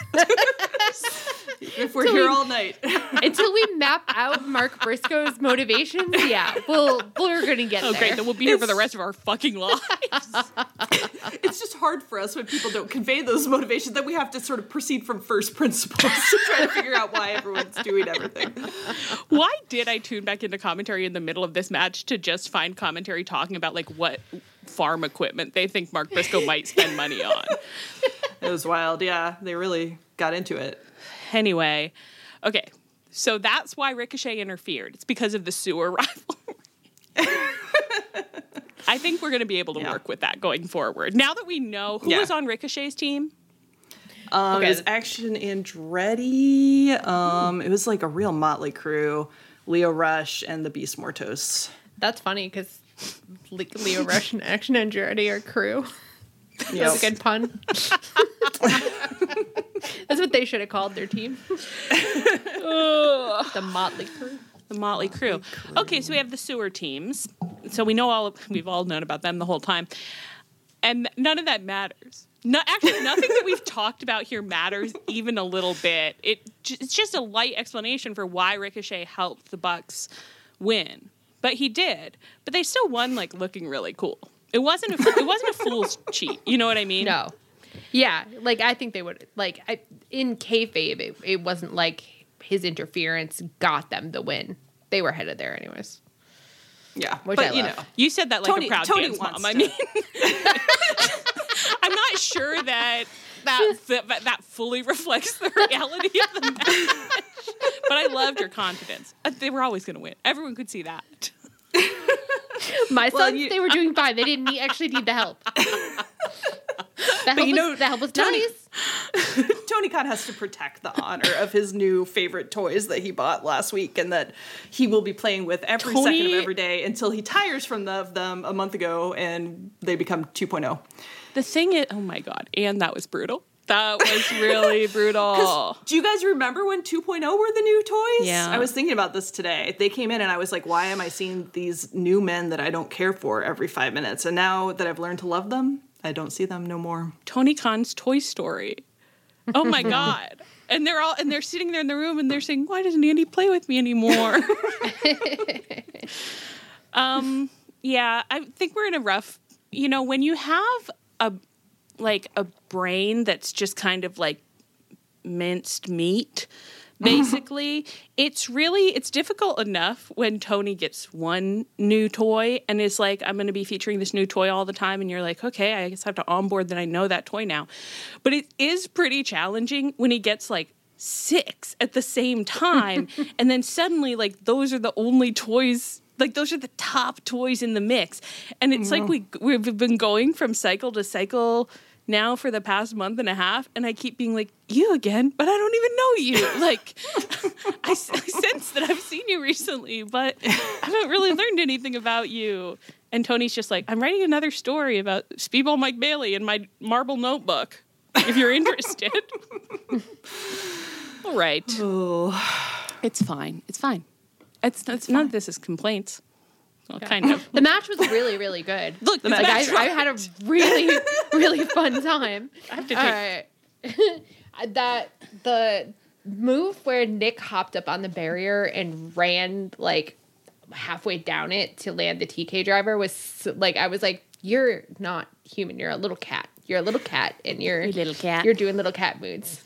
if we're here all night. Until we map out Mark Briscoe's motivations, we're going to get there. Great. Then we'll be here for the rest of our fucking lives. It's just hard for us when people don't convey those motivations that we have to sort of proceed from first principles to try to figure out why everyone's doing everything. Why did I tune back into commentary in the middle of this match to just find commentary talking about like what farm equipment they think Mark Briscoe might spend money on? It was wild. Yeah, they really got into it. Anyway, okay, so that's why Ricochet interfered. It's because of the sewer rivalry. I think we're going to be able to work with that going forward. Now that we know who was on Ricochet's team. It was Action Andretti. It was like a real motley crew. Leo Rush and the Beast Mortos. That's funny because Leo Rush and Action Andretti are crew. That's a good pun. That's what what they should have called their team. The Motley Crew. The Motley Crew. Okay, so we have the sewer teams. So we've all known about them the whole time. And none of that matters. Actually, nothing that we've talked about here matters even a little bit. It's just a light explanation for why Ricochet helped the Bucks win. But he did. But they still won, like, looking really cool. It wasn't a fool's cheat. You know what I mean? No. Yeah, like, I think they would, like, in kayfabe, it wasn't like his interference got them the win. They were headed there anyways. Yeah, Which but I you love. know, You said that like Tony- a proud Tony dance wants mom. I to- mean, I'm not sure that fully reflects the reality of the match. But I loved your confidence. They were always going to win. Everyone could see that. My sons, they were doing fine. They didn't actually need the help. The help was Tony's. Tony Khan has to protect the honor of his new favorite toys that he bought last week and that he will be playing with every second of every day until he tires from them a month ago and they become 2.0. The thing is, oh my God, and that was brutal. That was really brutal. Do you guys remember when 2.0 were the new toys? Yeah. I was thinking about this today. They came in and I was like, why am I seeing these new men that I don't care for every 5 minutes? And now that I've learned to love them, I don't see them no more. Tony Khan's Toy Story. Oh my God. And they're sitting there in the room and they're saying, why doesn't Andy play with me anymore? Yeah, I think we're in a rough, when you have a brain that's just kind of like minced meat, basically, it's difficult enough when Tony gets one new toy and is like, I'm going to be featuring this new toy all the time. And you're like, okay, I guess I have to onboard that I know that toy now. But it is pretty challenging when he gets like 6 at the same time. And then suddenly, like, those are the only toys. Like, those are the top toys in the mix. And it's like we've been going from cycle to cycle now for the past month and a half, and I keep being like, you again? But I don't even know you. Like, I sense that I've seen you recently, but I haven't really learned anything about you. And Tony's just like, I'm writing another story about Speedball Mike Bailey in my marble notebook, if you're interested. All right. Oh. It's fine. It's fine. It's none of this is complaints. Well, kind of. The match was really, really good. Look, like, I had a really, really fun time. I have to take the move where Nick hopped up on the barrier and ran like halfway down it to land the TK driver was like, I was like, you're not human. You're a little cat. You're a little cat, and you're little cat. You're doing little cat moves.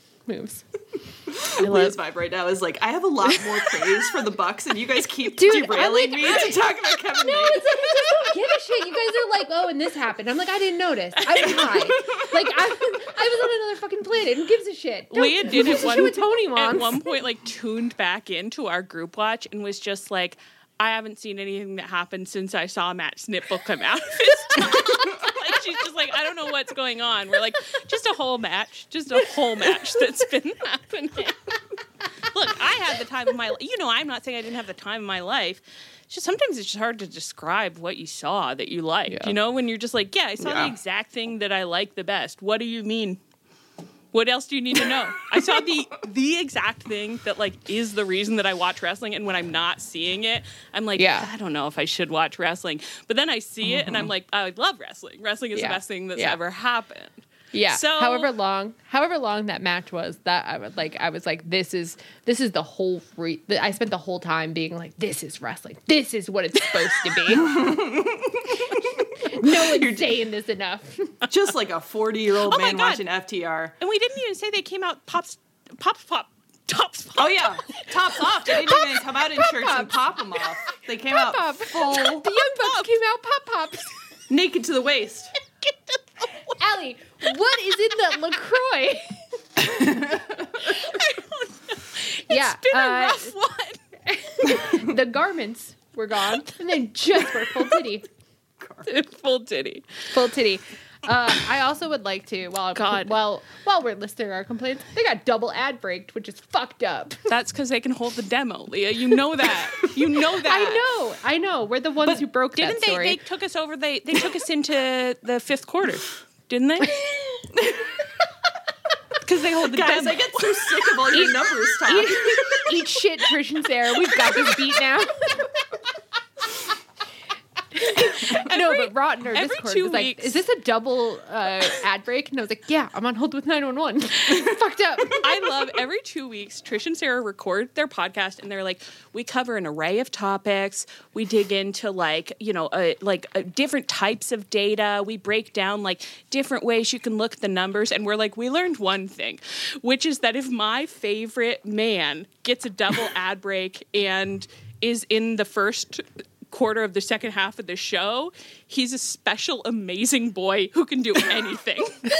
Leah's vibe right now is like, I have a lot more praise for the Bucks, and you guys keep Dude, derailing me to talk about Kevin No, Nash. it's like, I just don't give a shit. You guys are like, oh, and this happened. I'm like, I didn't notice. I was high. Like, I was on another fucking planet. Who gives a shit? Leah did at one point, like, tuned back into our group watch and was just like, I haven't seen anything that happened since I saw Matt Snittle come out of his top. Like, she's just like, I don't know what's going on. We're like, just a whole match that's been happening. Look, I had the time of my life. I'm not saying I didn't have the time of my life. It's just sometimes it's just hard to describe what you saw that you liked. Yeah. When you're just like, yeah, I saw the exact thing that I like the best. What do you mean? What else do you need to know? I saw the exact thing that, like, is the reason that I watch wrestling, and when I'm not seeing it, I'm like, I don't know if I should watch wrestling. But then I see it, and I'm like, I love wrestling. Wrestling is the best thing that's ever happened. Yeah. So however long that match was, that I was like, this is the whole I spent the whole time being like, this is wrestling. This is what it's supposed to be. No one's saying this enough. Just like a 40-year-old man watching FTR. And we didn't even say they came out tops pop. Oh yeah, tops off. They didn't even come out in shirts and pop them off. They came out full. The Young Bucks came out pops. Naked to the waist. Allie, what is in that LaCroix? I don't know. It's been a rough one. The garments were gone, and they just were full titty. Full titty. I also would like to, while we're listing our complaints, they got double ad braked, which is fucked up. That's because they can hold the demo, Leah. You know that. I know. We're the ones who broke that story. They took us over. They took us into the 5th quarter, didn't they? Because they hold the Guys, demo. I get so sick of all your numbers talk. Eat shit, Trish and Sarah. We've got this beat now. No, but Rotten or every Discord 2 was like, weeks- is this a double ad break? And I was like, yeah, I'm on hold with 911. Fucked up. I love every 2 weeks, Trish and Sarah record their podcast and they're like, we cover an array of topics. We dig into different types of data. We break down like different ways you can look at the numbers. And we're like, we learned one thing, which is that if my favorite man gets a double ad break and is in the first quarter of the second half of the show, he's a special, amazing boy who can do anything.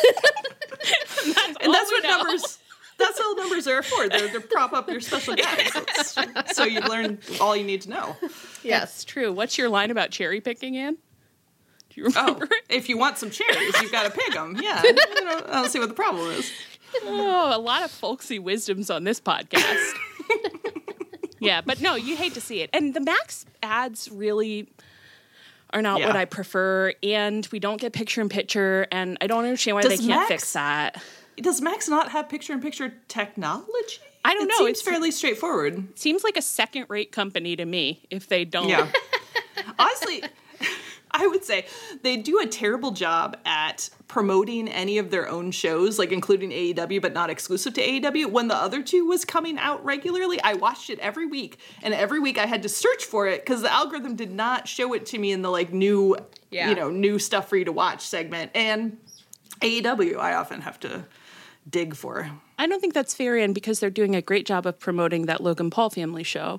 And that's what numbers. That's all numbers are for. They're to prop up your special guests. So you learn all you need to know. Yes, true. What's your line about cherry picking, Anne? Do you remember? If you want some cherries, you've got to pick them. Yeah, I don't see what the problem is. Oh, a lot of folksy wisdoms on this podcast. Yeah, but no, you hate to see it. And the Max ads really are not what I prefer, and we don't get picture-in-picture, and I don't understand why they can't fix that. Does Max not have picture-in-picture technology? I don't know. It seems fairly straightforward. Seems like a second-rate company to me if they don't. Yeah. Honestly, I would say they do a terrible job at promoting any of their own shows, like including AEW, but not exclusive to AEW. When the other two was coming out regularly, I watched it every week, and every week I had to search for it because the algorithm did not show it to me in the like new, new stuff for you to watch segment. And AEW, I often have to dig for. I don't think that's fair, Ann, because they're doing a great job of promoting that Logan Paul family show.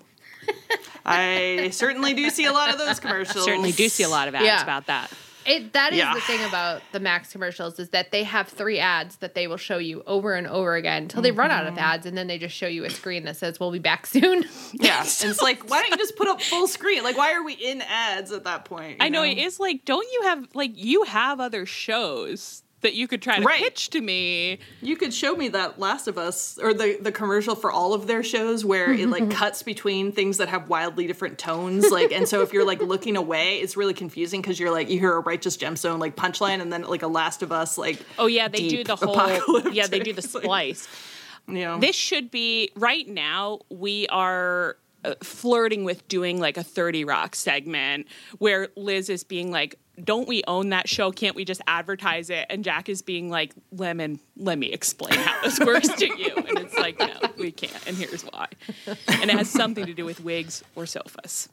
I certainly do see a lot of those commercials. Certainly do see a lot of ads about that. That is the thing about the Max commercials is that they have 3 ads that they will show you over and over again until they run out of ads, and then they just show you a screen that says, we'll be back soon. Yeah. And it's like, why don't you just put up full screen? Like, why are we in ads at that point? I know, it is like, don't you have, like, you have other shows that you could try to pitch to me. You could show me that Last of Us, or the commercial for all of their shows where it like cuts between things that have wildly different tones. Like, and so if you're like looking away, it's really confusing because you're like, you hear a Righteous Gemstone like punchline and then like a Last of Us like, oh yeah, they do the whole, yeah, they do the splice. Yeah. This should be, right now, we are flirting with doing like a 30 Rock segment where Liz is being like, don't we own that show? Can't we just advertise it? And Jack is being like, Lemon, let me explain how this works to you. And it's like, no, we can't. And here's why. And it has something to do with wigs or sofas.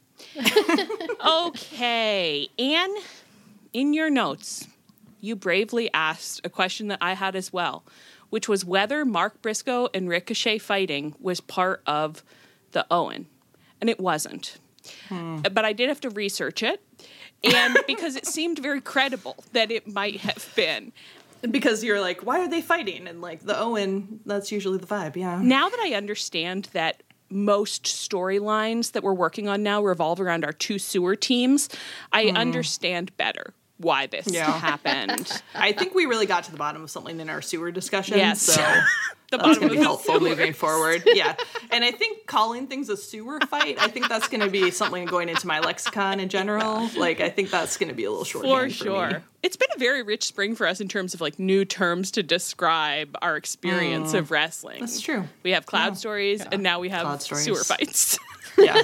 Okay. Anne, in your notes, you bravely asked a question that I had as well, which was whether Mark Briscoe and Ricochet fighting was part of the Owen. And it wasn't. But I did have to research it. And because it seemed very credible that it might have been. Because you're like, why are they fighting? And like the Owen, that's usually the vibe, yeah. Now that I understand that most storylines that we're working on now revolve around our 2 sewer teams, I understand better why this happened. I think we really got to the bottom of something in our sewer discussion. Yes. So The that's bottom going to of be the helpful sewer. moving forward. Yeah. And I think calling things a sewer fight, I think that's going to be something going into my lexicon in general. Like, I think that's going to be a little shorthand For sure. me. It's been a very rich spring for us in terms of like new terms to describe our experience of wrestling. That's true. We have cloud stories and now we have Cloud stories. sewer fights. Yeah.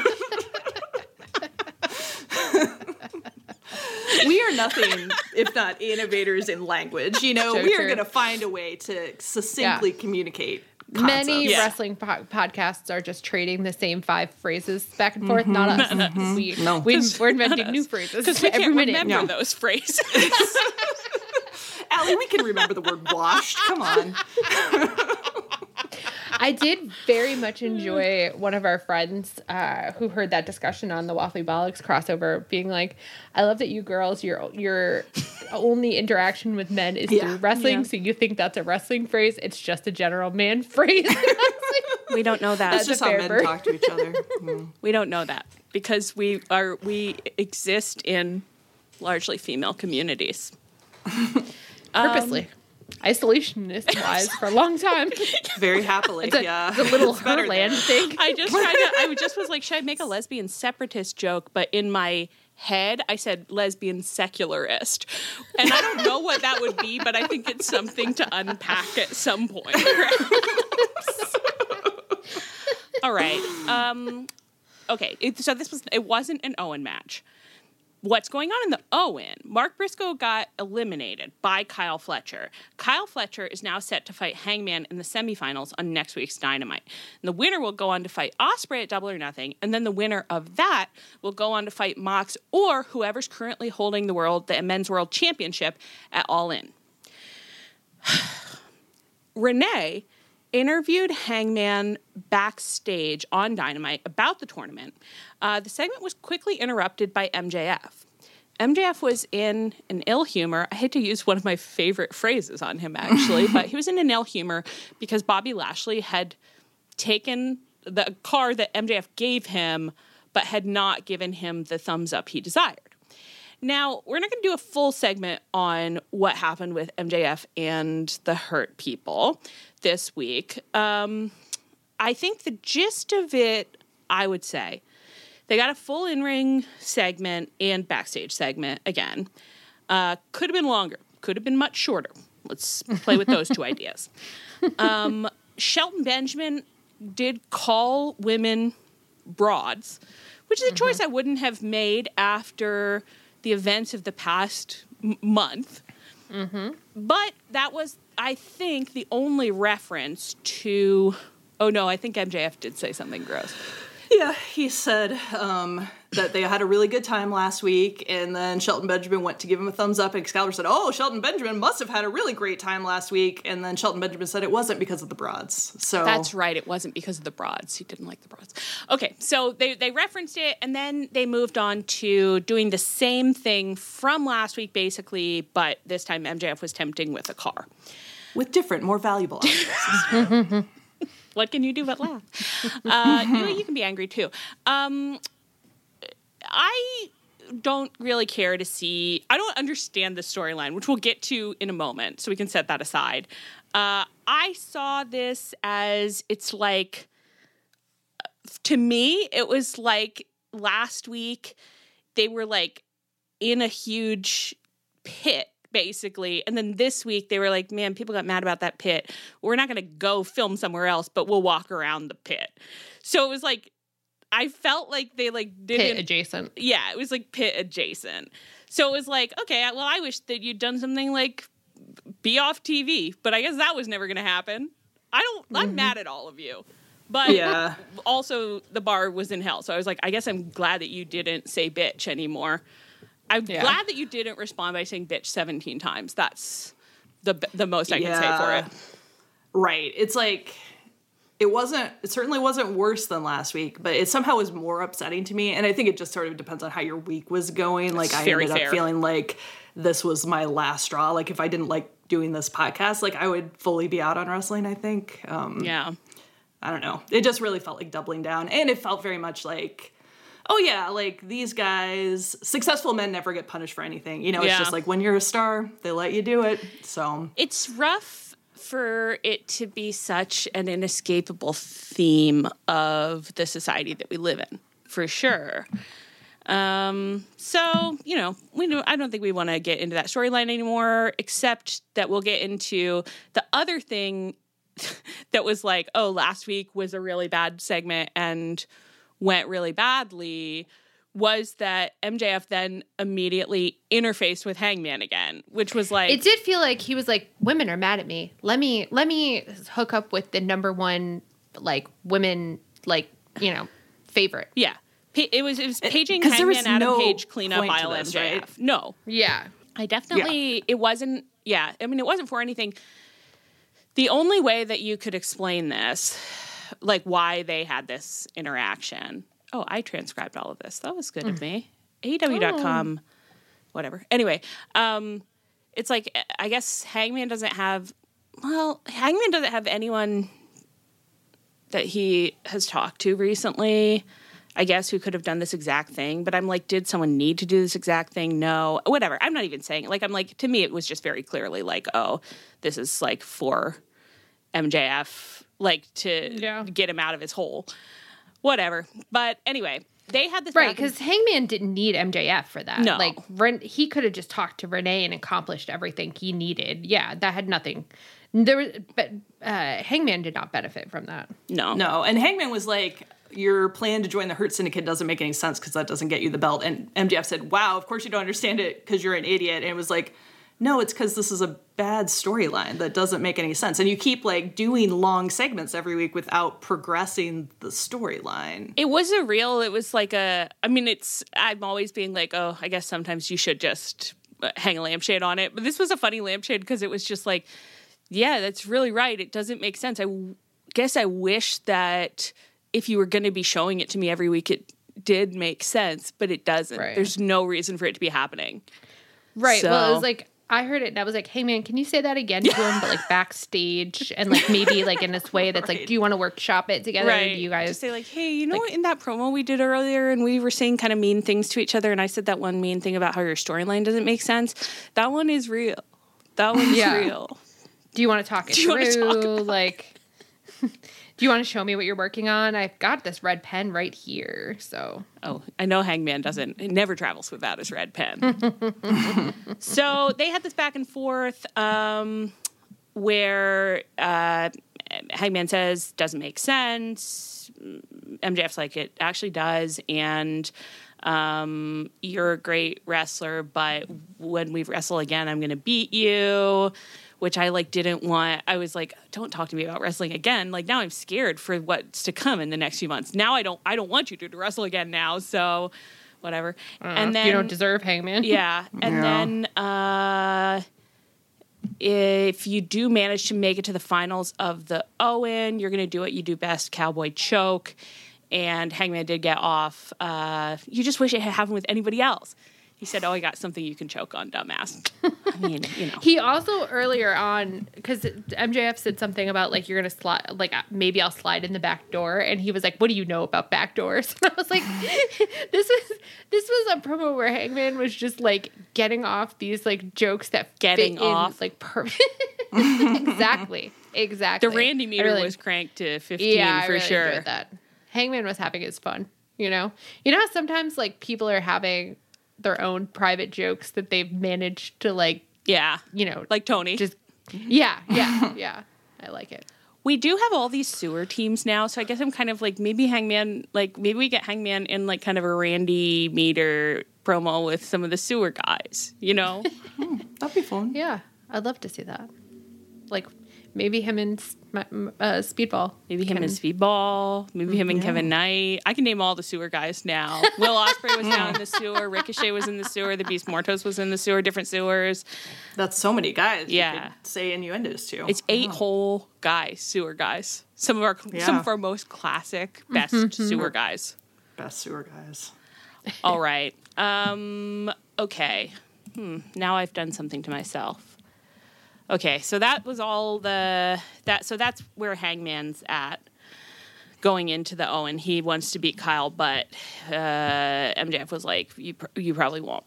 We are nothing if not innovators in language. You know, So we are true. going to find a way to succinctly communicate concepts. Many wrestling podcasts are just trading the same 5 phrases back and forth. Not us. We're inventing new phrases Because we every can't minute. remember those phrases. Allie, we can remember the word washed. Come on. I did very much enjoy one of our friends who heard that discussion on the Waffly Bollocks crossover being like, I love that you girls, your only interaction with men is through wrestling, so you think that's a wrestling phrase. It's just a general man phrase. We don't know that. That's just how men talk to each other. We don't know that because we exist in largely female communities. Purposely. Isolationist-wise for a long time. Very happily, It's a little Herland thing. I just was like, should I make a lesbian separatist joke? But in my head, I said lesbian secularist. And I don't know what that would be, but I think it's something to unpack at some point. All right. Okay. So it wasn't an Owen match. What's going on in the Owen? Mark Briscoe got eliminated by Kyle Fletcher. Kyle Fletcher is now set to fight Hangman in the semifinals on next week's Dynamite. And the winner will go on to fight Ospreay at Double or Nothing, and then the winner of that will go on to fight Mox or whoever's currently holding the Men's World Championship at All In. Renee interviewed Hangman backstage on Dynamite about the tournament. The segment was quickly interrupted by MJF. MJF was in an ill humor. I hate to use one of my favorite phrases on him, actually, but he was in an ill humor because Bobby Lashley had taken the car that MJF gave him, but had not given him the thumbs up he desired. Now, we're not going to do a full segment on what happened with MJF and the Hurt People this week. I think the gist of it, I would say, they got a full in-ring segment and backstage segment again. Could have been longer. Could have been much shorter. Let's play with those two ideas. Shelton Benjamin did call women broads, which is a choice I wouldn't have made after the events of the past month. But that was, I think, the only reference to... Oh, no, I think MJF did say something gross. Yeah, he said that they had a really good time last week, and then Shelton Benjamin went to give him a thumbs up, and Excalibur said, oh, Shelton Benjamin must have had a really great time last week, and then Shelton Benjamin said it wasn't because of the broads. So that's right, it wasn't because of the broads. He didn't like the broads. Okay, so they referenced it, and then they moved on to doing the same thing from last week, basically, but this time MJF was tempting with a car. With different, more valuable objects. What can you do but laugh? You can be angry too. I don't really care to see... I don't understand the storyline, which we'll get to in a moment, so we can set that aside. I saw this as, it's like... To me, it was like last week, they were like in a huge pit, basically. And then this week they were like, man, people got mad about that pit. We're not going to go film somewhere else, but we'll walk around the pit. So it was like, I felt like they like didn't... Pit adjacent. Yeah, it was like pit adjacent. So it was like, okay, well, I wish that you'd done something like be off TV, but I guess that was never going to happen. I'm mad at all of you. But also the bar was in hell. So I was like, I guess I'm glad that you didn't say bitch anymore. I'm glad that you didn't respond by saying bitch 17 times. That's the most I can say for it. Right. It's like, it certainly wasn't worse than last week, but it somehow was more upsetting to me. And I think it just sort of depends on how your week was going. Like, I ended up feeling like this was my last straw. Like, if I didn't like doing this podcast, like, I would fully be out on wrestling, I think. I don't know. It just really felt like doubling down. And it felt very much like, oh yeah, like these guys, successful men never get punished for anything. You know, it's just like when you're a star, they let you do it. So it's rough for it to be such an inescapable theme of the society that we live in, for sure. So, you know, I don't think we want to get into that storyline anymore, except that we'll get into the other thing that was like, oh, last week was a really bad segment and went really badly, was that MJF then immediately interfaced with Hangman again, which was like... It did feel like he was like, women are mad at me. Let me hook up with the number one, like, women, like, you know, favorite. Yeah. It was paging Hangman, Adam Page, clean up aisle MJF. Right? No. Yeah. I definitely... It wasn't... Yeah. I mean, it wasn't for anything. The only way that you could explain this... like why they had this interaction. Oh, I transcribed all of this. That was good of me. AEW.com, whatever. Anyway, it's like, I guess Hangman doesn't have anyone that he has talked to recently, I guess, who could have done this exact thing. But I'm like, did someone need to do this exact thing? No. Whatever. I'm not even saying it. Like, I'm like, to me, it was just very clearly like, oh, this is like for MJF, like to get him out of his hole. Whatever. But anyway, they had this Right, because Hangman didn't need MJF for that. No. Like, he could have just talked to Renee and accomplished everything he needed. Yeah, that had nothing. But Hangman did not benefit from that. No. No, and Hangman was like, your plan to join the Hurt Syndicate doesn't make any sense because that doesn't get you the belt. And MJF said, wow, of course you don't understand it because you're an idiot. And it was like, no, it's because this is a bad storyline that doesn't make any sense. And you keep like doing long segments every week without progressing the storyline. It was it was like I'm always being like, oh, I guess sometimes you should just hang a lampshade on it. But this was a funny lampshade because it was just like, yeah, that's really right. It doesn't make sense. I guess I wish that if you were going to be showing it to me every week, it did make sense, but it doesn't. Right. There's no reason for it to be happening. Right. So, well, it was like, I heard it and I was like, hey man, can you say that again to him, but like backstage and like maybe like in this way that's like, do you want to workshop it together? right. Do you guys just say like, hey, you know, in that promo we did earlier and we were saying kind of mean things to each other and I said that one mean thing about how your storyline doesn't make sense. That one is real. That one's real. Do you want to talk it through? Like, do you want to show me what you're working on? I've got this red pen right here. So, oh, I know Hangman it never travels without his red pen. So they had this back and forth where Hangman says doesn't make sense. MJF's like, it actually does, and you're a great wrestler, but when we wrestle again, I'm going to beat you. Which I like didn't want. I was like, don't talk to me about wrestling again. Like now I'm scared for what's to come in the next few months. Now I don't want you to wrestle again now. So whatever. And then you don't deserve Hangman. Yeah. And then if you do manage to make it to the finals of the Owen, you're gonna do what you do best, cowboy choke. And Hangman did get off. You just wish it had happened with anybody else. He said, oh, I got something you can choke on, dumbass. I mean, you know. He also earlier on, because MJF said something about like, you're going to slide, like maybe I'll slide in the back door. And he was like, what do you know about back doors? And I was like, this was a promo where Hangman was just like getting off these like jokes that getting fit off. In, like perfect. Exactly. The Randy meter was cranked to 15 I for really sure. enjoyed that. Hangman was having his fun, you know? You know how sometimes like people are having their own private jokes that they've managed to like, you know, like Tony. Just yeah. I like it. We do have all these sewer teams now, so I guess I'm kind of like maybe we get Hangman in like kind of a Randy Meter promo with some of the sewer guys, you know? That'd be fun. Yeah, I'd love to see that. Like maybe him and Speedball. Maybe him and Speedball. Maybe him and Kevin Knight. I can name all the sewer guys now. Will Ospreay was down in the sewer. Ricochet was in the sewer. The Beast Mortos was in the sewer. Different sewers. That's so many guys. Yeah. You could say innuendos to. It's 8 whole guys, sewer guys. Some of our most classic, best sewer guys. Best sewer guys. All right. Okay. Now I've done something to myself. Okay, so that was all so that's where Hangman's at going into the Owen. He wants to beat Kyle, but MJF was like, you probably won't.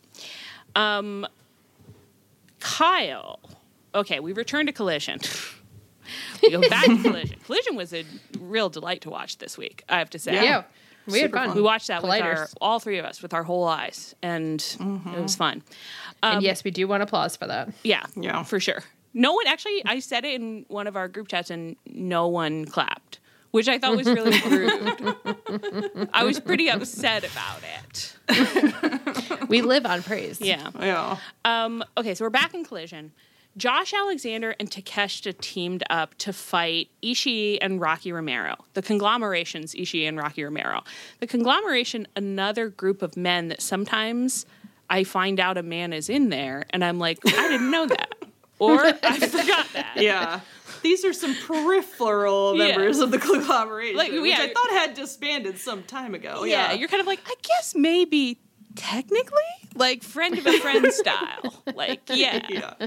Kyle. Okay, we return to Collision. We go back to Collision. Collision was a real delight to watch this week, I have to say. Yeah. We had fun. We watched that Colliders. with all three of us with our whole eyes, and it was fun. And yes, we do want applause for that. Yeah, for sure. No one, actually, I said it in one of our group chats and no one clapped, which I thought was really rude. I was pretty upset about it. We live on praise. Yeah. Okay, so we're back in Collision. Josh Alexander and Takeshita teamed up to fight Ishii and Rocky Romero. The Conglomeration's Ishii and Rocky Romero. The Conglomeration, another group of men that sometimes I find out a man is in there and I'm like, I didn't know that. Or I forgot that. Yeah. These are some peripheral members of the conglomeration, which I thought had disbanded some time ago. Yeah, you're kind of like, I guess maybe technically, like friend of a friend style. Like, yeah.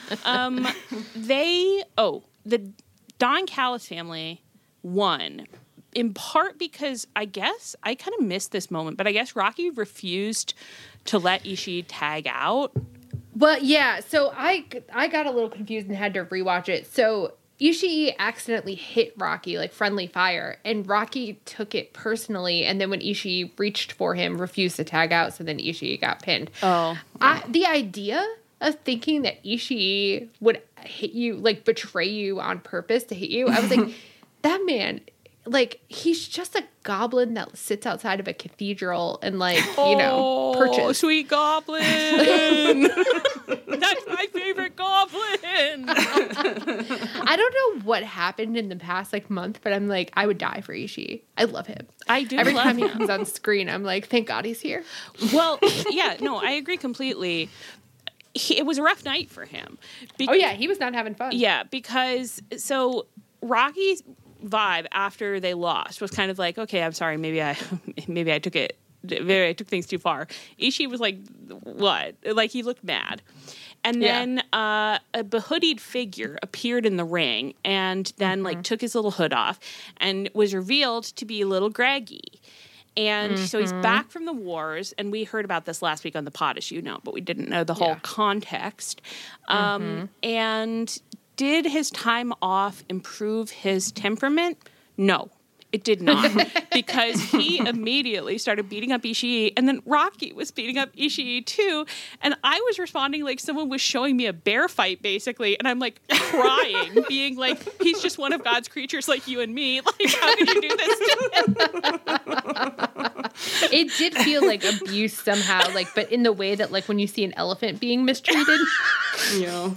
The Don Callis family won. In part because I guess I kind of missed this moment, but I guess Rocky refused to let Ishii tag out. Well, yeah. So I got a little confused and had to rewatch it. So Ishii accidentally hit Rocky, like friendly fire, and Rocky took it personally. And then when Ishii reached for him, refused to tag out, so then Ishii got pinned. Oh. The idea of thinking that Ishii would hit you, like betray you on purpose to hit you, I was like, that man, like, he's just a goblin that sits outside of a cathedral and, like, purchase. Sweet goblin. That's my favorite goblin. I don't know what happened in the past, like, month, but I'm like, I would die for Ishii. I love him. I do Every love time him. he comes on screen, I'm like, thank God he's here. Well, yeah, no, I agree completely. It was a rough night for him. Oh, yeah, he was not having fun. Yeah, because, so, Rocky's vibe after they lost was kind of like, okay, I'm sorry, maybe I took things too far. Ishii was like, what? Like, he looked mad. And then a behoodied figure appeared in the ring and then like took his little hood off and was revealed to be little Greggy. And so he's back from the wars, and we heard about this last week on the pod, as you know, but we didn't know the whole context. And did his time off improve his temperament? No, it did not. Because he immediately started beating up Ishii, and then Rocky was beating up Ishii too. And I was responding like someone was showing me a bear fight, basically. And I'm like crying, being like, he's just one of God's creatures like you and me. Like, how could you do this to him? It did feel like abuse somehow, like, but in the way that, like, when you see an elephant being mistreated. Yeah.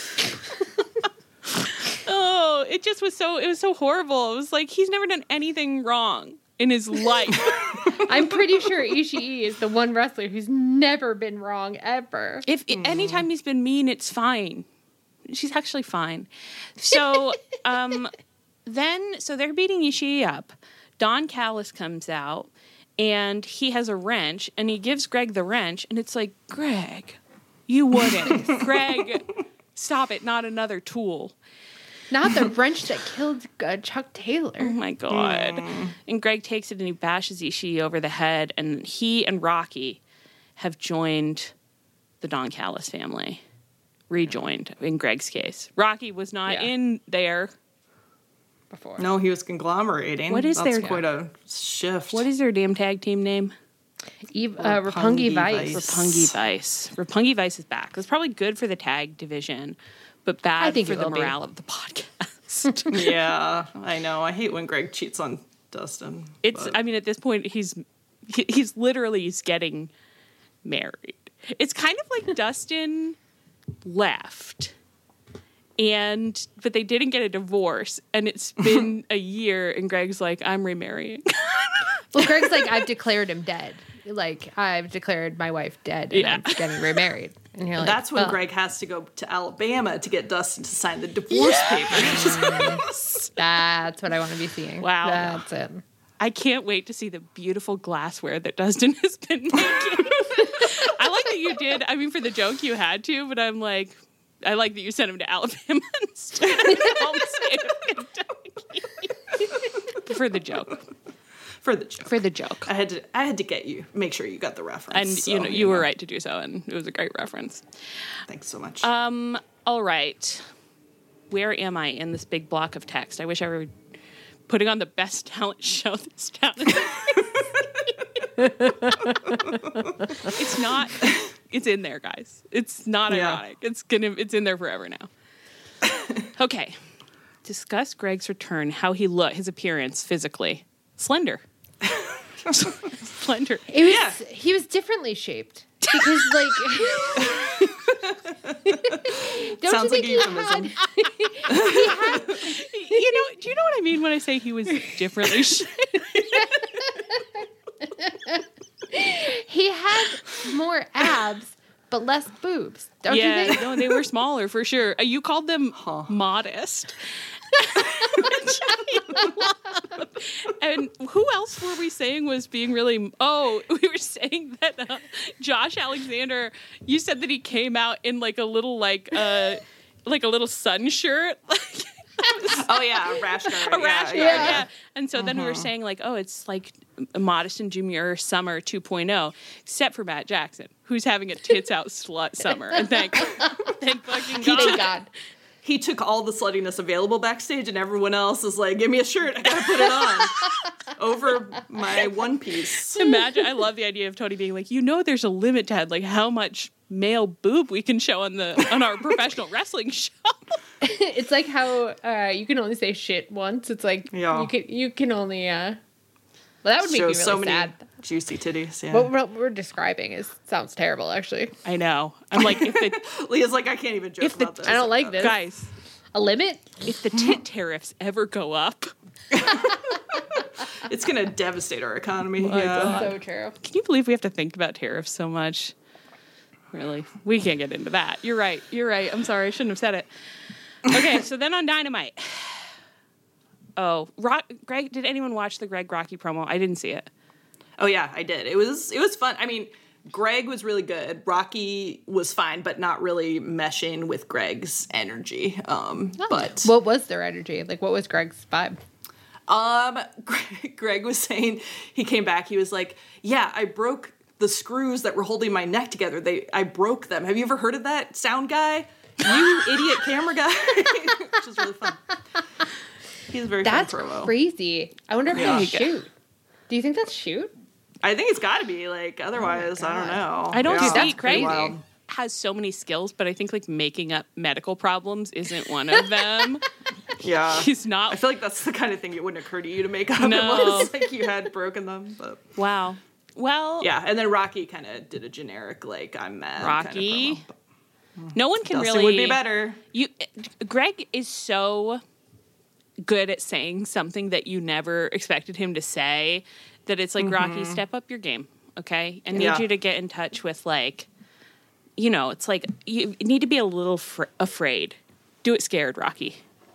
Oh, it was so horrible. It was like, he's never done anything wrong in his life. I'm pretty sure Ishii is the one wrestler who's never been wrong ever. Anytime he's been mean, it's fine. She's actually fine. So, so they're beating Ishii up. Don Callis comes out, and he has a wrench, and he gives Greg the wrench, and it's like, Greg, you wouldn't. Greg, stop it, not another tool. Not the wrench that killed Chuck Taylor. Oh, my God. And Greg takes it and he bashes Ishii over the head. And he and Rocky have joined the Don Callis family. Rejoined, in Greg's case. Rocky was not in there Before. No, he was conglomerating. That's quite a shift. What is their damn tag team name? Roppongi Vice. Roppongi Vice. Roppongi Vice is back. That's probably good for the tag division, but bad for the morale of the podcast. Yeah, I know. I hate when Greg cheats on Dustin. I mean, at this point, he's literally getting married. It's kind of like Dustin left, but they didn't get a divorce, and it's been a year, and Greg's like, I'm remarrying. Well, Greg's like, I've declared him dead. Like, I've declared my wife dead, and I'm getting remarried. And you're like, that's when Greg has to go to Alabama to get Dustin to sign the divorce papers. That's what I want to be seeing. Wow. That's it. I can't wait to see the beautiful glassware that Dustin has been making. I like that you did. I mean, for the joke you had to, but I'm like, I like that you sent him to Alabama instead of the home state of Kentucky. For the joke. For the joke. For the joke. I had to make sure you got the reference. And you were right to do so, and it was a great reference. Thanks so much. All right. Where am I in this big block of text? I wish I were putting on the best talent show this town. It's not. It's in there, guys. It's not ironic. It's in there forever now. Okay. Discuss Greg's return, how he looked, his appearance physically. Slender. Slender. He was differently shaped. Because, like, don't Sounds you like think a euphemism. Do you know what I mean when I say he was differently shaped? He had more abs, but less boobs. Don't you think? No, they were smaller for sure. You called them modest. And who else were we saying was being really... Oh, we were saying that Josh Alexander, you said that he came out in like a little a little sun shirt. Oh yeah, a rash guard. A rash guard, yeah. And so then we were saying like, oh, it's like Modest and Demure Summer 2.0, except for Matt Jackson, who's having a tits out slut summer. And thank fucking God. Thank God. he took all the sluttiness available backstage, and everyone else is like, give me a shirt, I gotta put it on over my one piece. Imagine, I love the idea of Tony being like, there's a limit to like how much male boob we can show on our professional wrestling show. It's like how you can only say shit once. It's like you can only well, that would make me really so many sad. Juicy titties. Yeah. What we're describing sounds terrible, actually. I know. I'm like, if Leah's like, I can't even joke about this. I don't like this. Guys, a limit? If the tit tariffs ever go up, it's gonna devastate our economy. So true. Can you believe we have to think about tariffs so much? Really, we can't get into that. You're right. I'm sorry, I shouldn't have said it. Okay, so then on Dynamite. Oh, Greg, did anyone watch the Greg Rocky promo? I didn't see it. Oh yeah, I did. It was fun. I mean, Greg was really good. Rocky was fine, but not really meshing with Greg's energy. But what was their energy? Like, what was Greg's vibe? Greg was saying he came back. He was like, "Yeah, I broke the screws that were holding my neck together. I broke them. Have you ever heard of that, sound guy? You idiot camera guy." Which is really fun. He's a very fun promo. That's crazy. I wonder if they shoot. Do you think that's shoot? I think it's got to be. Like, otherwise, I don't know. I don't see. That's Greg crazy. has so many skills, but I think like making up medical problems isn't one of them. Yeah. He's not. I feel like that's the kind of thing it wouldn't occur to you to make up No. unless like you had broken them. But Wow. Well, yeah, and then Rocky kind of did a generic like I'm mad. Rocky. Kind of promo. No one can Dustin really. would be better. Greg is so good at saying something that you never expected him to say that it's like, Rocky, step up your game, okay? I need you to get in touch with like, it's like you need to be a little afraid. Do it scared, Rocky.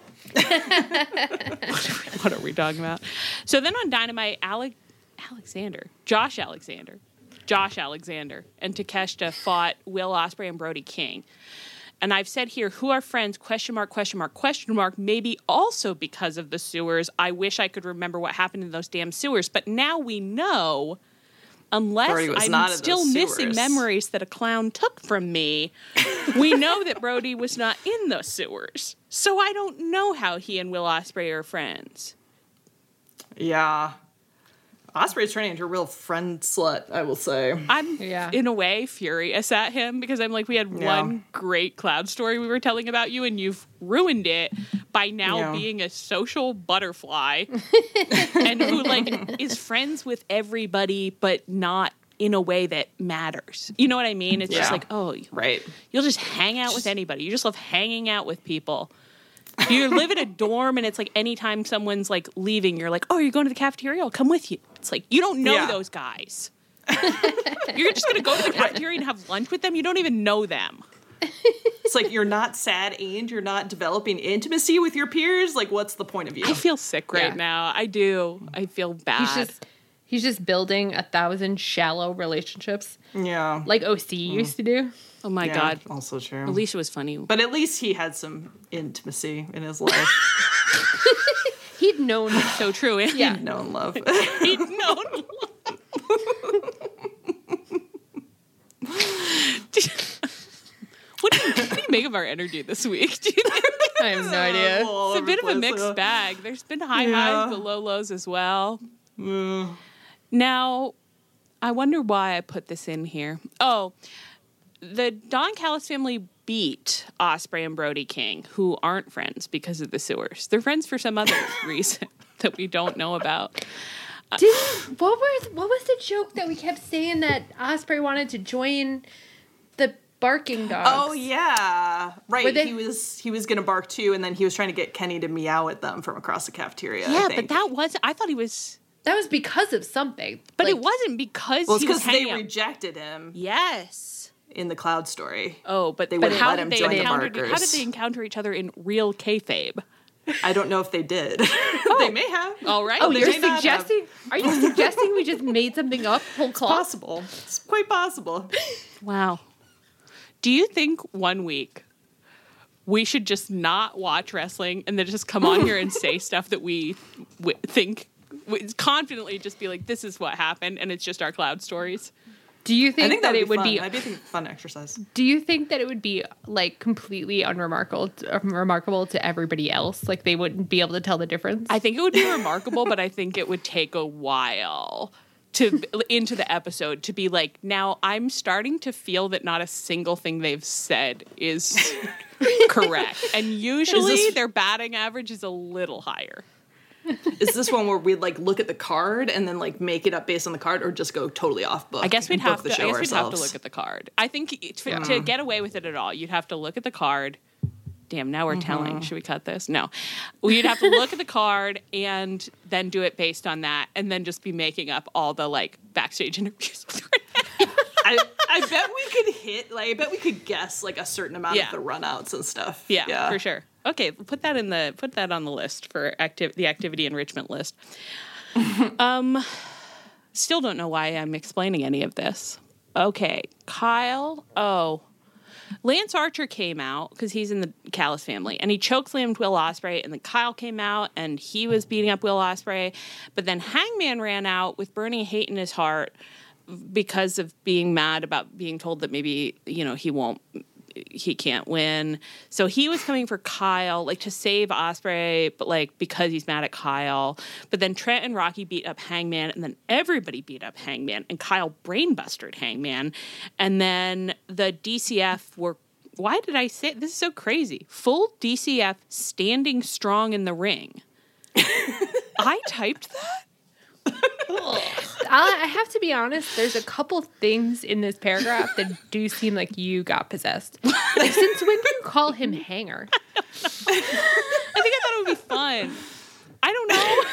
What are we talking about? So then on Dynamite, Josh Alexander, and Takeshita fought Will Ospreay and Brody King. And I've said here, who are friends, ? Maybe also because of the sewers. I wish I could remember what happened in those damn sewers. But now we know, unless I'm still missing memories that a clown took from me, we know that Brody was not in those sewers. So I don't know how he and Will Ospreay are friends. Yeah. Ospreay's turning into a real friend slut, I will say. I'm, in a way, furious at him because I'm like, we had one great cloud story we were telling about you, and you've ruined it by now being a social butterfly and who, like, is friends with everybody, but not in a way that matters. You know what I mean? It's just like, you'll just hang out with anybody. You just love hanging out with people. You live in a dorm, and it's like anytime someone's like leaving, you're like, "Oh, you're going to the cafeteria? I'll come with you." It's like you don't know those guys. You're just going to go to the cafeteria and have lunch with them. You don't even know them. It's like you're not sad and you're not developing intimacy with your peers. Like, what's the point of you? I feel sick right now. I do. I feel bad. He's just building 1,000 shallow relationships. Yeah. Like OC used to do. Oh my God. Also true. Alicia was funny. But at least he had some intimacy in his life. He'd known. So true. He'd known love. He'd known love. What do you make of our energy this week? Do you think? I have no idea. It's a bit of a mixed bag. There's been high highs, but low lows as well. Now, I wonder why I put this in here. Oh, the Don Callis family beat Ospreay and Brody King, who aren't friends because of the sewers. They're friends for some other reason that we don't know about. What was the joke that we kept saying that Ospreay wanted to join the barking dogs? Oh yeah, right. He was gonna bark too, and then he was trying to get Kenny to meow at them from across the cafeteria. Yeah, I think. but I thought he was. That was because of something. But it wasn't because he was they rejected him. Yes. In the Cloud story. Oh, but they wouldn't let him join the How barkers. did they encounter each other in real kayfabe? I don't know if they did. They may have. All right. Oh, you're suggesting? Are you suggesting we just made something up? Whole cloth? Possible. It's quite possible. Wow. Do you think one week we should just not watch wrestling and then just come on here and say stuff that we think confidently just be like, this is what happened, and it's just our cloud stories? Do you think, I think that would it would be I'd be a fun exercise. Do you think that it would be like completely remarkable to everybody else? Like they wouldn't be able to tell the difference? I think it would be remarkable, but I think it would take a while to into the episode to be like, now I'm starting to feel that not a single thing they've said is correct. And usually their batting average is a little higher. Is this one where we like look at the card and then like make it up based on the card, or just go totally off book? I guess we'd have to. We'd have to look at the card. I think to get away with it at all, you'd have to look at the card. Damn, now we're telling. Should we cut this? No, you'd have to look at the card and then do it based on that, and then just be making up all the like backstage interviews. I bet we could hit. Like, I bet we could guess like a certain amount of the runouts and stuff. Yeah, for sure. Okay, put that on the list for the activity enrichment list. Still don't know why I'm explaining any of this. Okay, Kyle. Oh, Lance Archer came out because he's in the Callis family, and he chokeslammed Will Ospreay, and then Kyle came out and he was beating up Will Ospreay, but then Hangman ran out with burning hate in his heart because of being mad about being told that maybe he can't win. So he was coming for Kyle, like to save Ospreay, but like because he's mad at Kyle. But then Trent and Rocky beat up Hangman, and then everybody beat up Hangman, and Kyle brainbustered Hangman. And then the DCF were, why did I say this is so crazy? Full DCF standing strong in the ring. I typed that? I have to be honest, there's a couple things in this paragraph that do seem like you got possessed. Like, since when do you call him Hanger? I think I thought it would be fun. I don't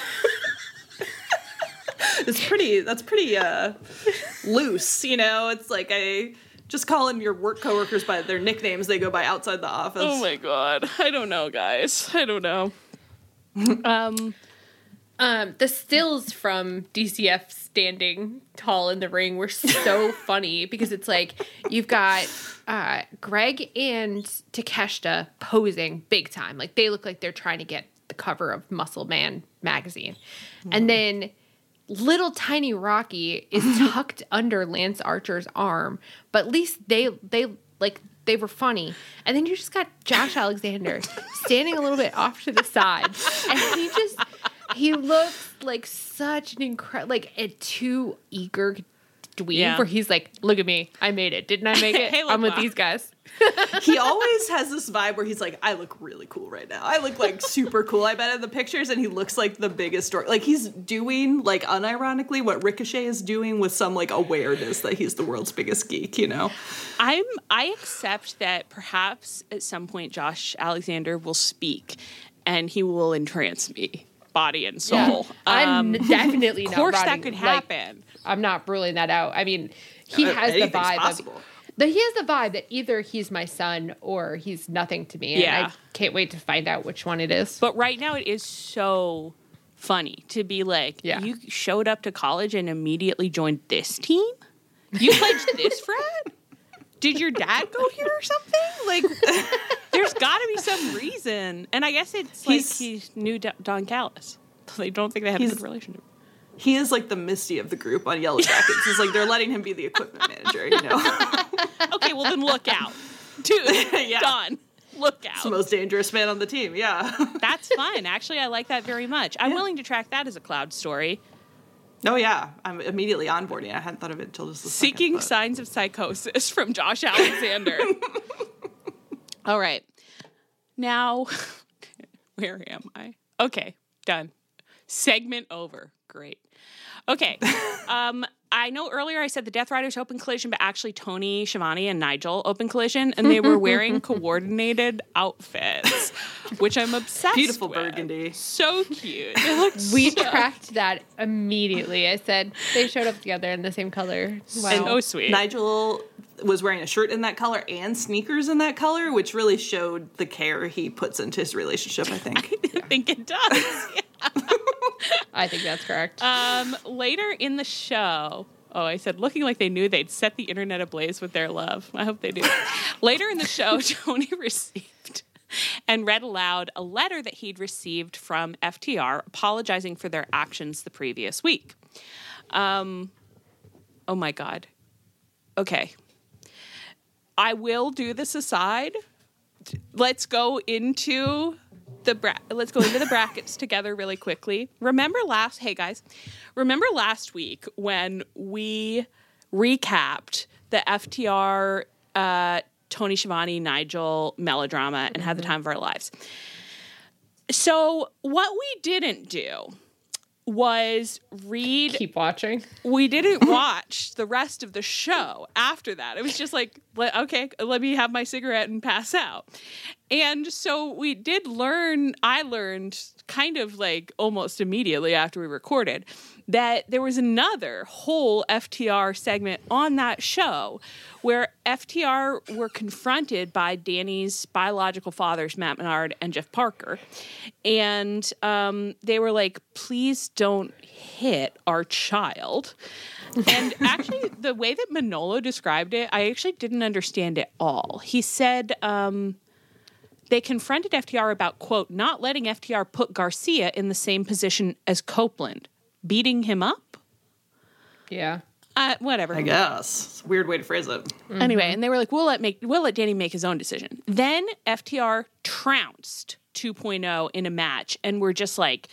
know. That's pretty loose, you know? It's like I just calling your work coworkers by their nicknames they go by outside the office. Oh my God. I don't know, guys. I don't know. The stills from DCF standing tall in the ring were so funny because it's like you've got Greg and Takeshita posing big time. Like they look like they're trying to get the cover of Muscle Man magazine. And then little tiny Rocky is tucked under Lance Archer's arm, but at least they were funny. And then you just got Josh Alexander standing a little bit off to the side, and he looks like such an like a too eager dweeb where he's like, look at me, I made it. Didn't I make it? Hey, look, I'm with these guys. He always has this vibe where he's like, I look really cool right now. I look like super cool, I bet, in the pictures, and he looks like the biggest dork. Like he's doing, like unironically, what Ricochet is doing with some like awareness that he's the world's biggest geek, you know? I accept that perhaps at some point Josh Alexander will speak and he will entrance me, body and soul. Yeah. I'm definitely not. Of course, that could happen. I'm not ruling that out. I mean, he has the vibe possible. He has the vibe that either he's my son or he's nothing to me. Yeah. And I can't wait to find out which one it is. But right now, it is so funny to be like, you showed up to college and immediately joined this team? You pledged this frat? Did your dad go here or something? Like, there's got to be some reason. And I guess it's like he knew Don Callis. They don't think they had a good relationship. He is like the Misty of the group on Yellow Jackets. It's like they're letting him be the equipment manager, you know? Okay, well then look out. Dude, Don, look out. It's the most dangerous man on the team, yeah. That's fun. Actually, I like that very much. I'm willing to track that as a Cloud story. Oh, yeah. I'm immediately onboarding. I hadn't thought of it until just the Seeking signs of psychosis from Josh Alexander. All right. Now, where am I? Okay, done. Segment over. Great. Okay. I know earlier I said the Death Riders open collision, but actually Tony Schiavone and Nigel open collision, and they were wearing coordinated outfits, which I'm obsessed Beautiful with. burgundy. So cute. They look tracked that immediately. I said they showed up together in the same color. Wow. And so sweet. Nigel was wearing a shirt in that color and sneakers in that color, which really showed the care he puts into his relationship, I think. I think it does. Yeah. I think that's correct. Later in the show, I said looking like they knew they'd set the internet ablaze with their love. I hope they do. Later in the show, Tony received and read aloud a letter that he'd received from FTR apologizing for their actions the previous week. Oh my God. okay, I will do this aside. Let's go into the brackets together really quickly. Remember last week when we recapped the FTR Tony Schiavone Nigel melodrama and had the time of our lives. So what we didn't do was keep watching. We didn't watch the rest of the show after that. It was just like, okay, let me have my cigarette and pass out. And so we did learn, I learned kind of like almost immediately after we recorded that there was another whole FTR segment on that show where FTR were confronted by Danny's biological fathers, Matt Menard and Jeff Parker. And they were like, please don't hit our child. And actually, the way that Manolo described it, I actually didn't understand it all. He said they confronted FTR about, quote, not letting FTR put Garcia in the same position as Copeland. Beating him up? Yeah. Whatever. I guess. It's a weird way to phrase it. Mm-hmm. Anyway, and they were like, we'll let Danny make his own decision. Then FTR trounced 2.0 in a match and were just like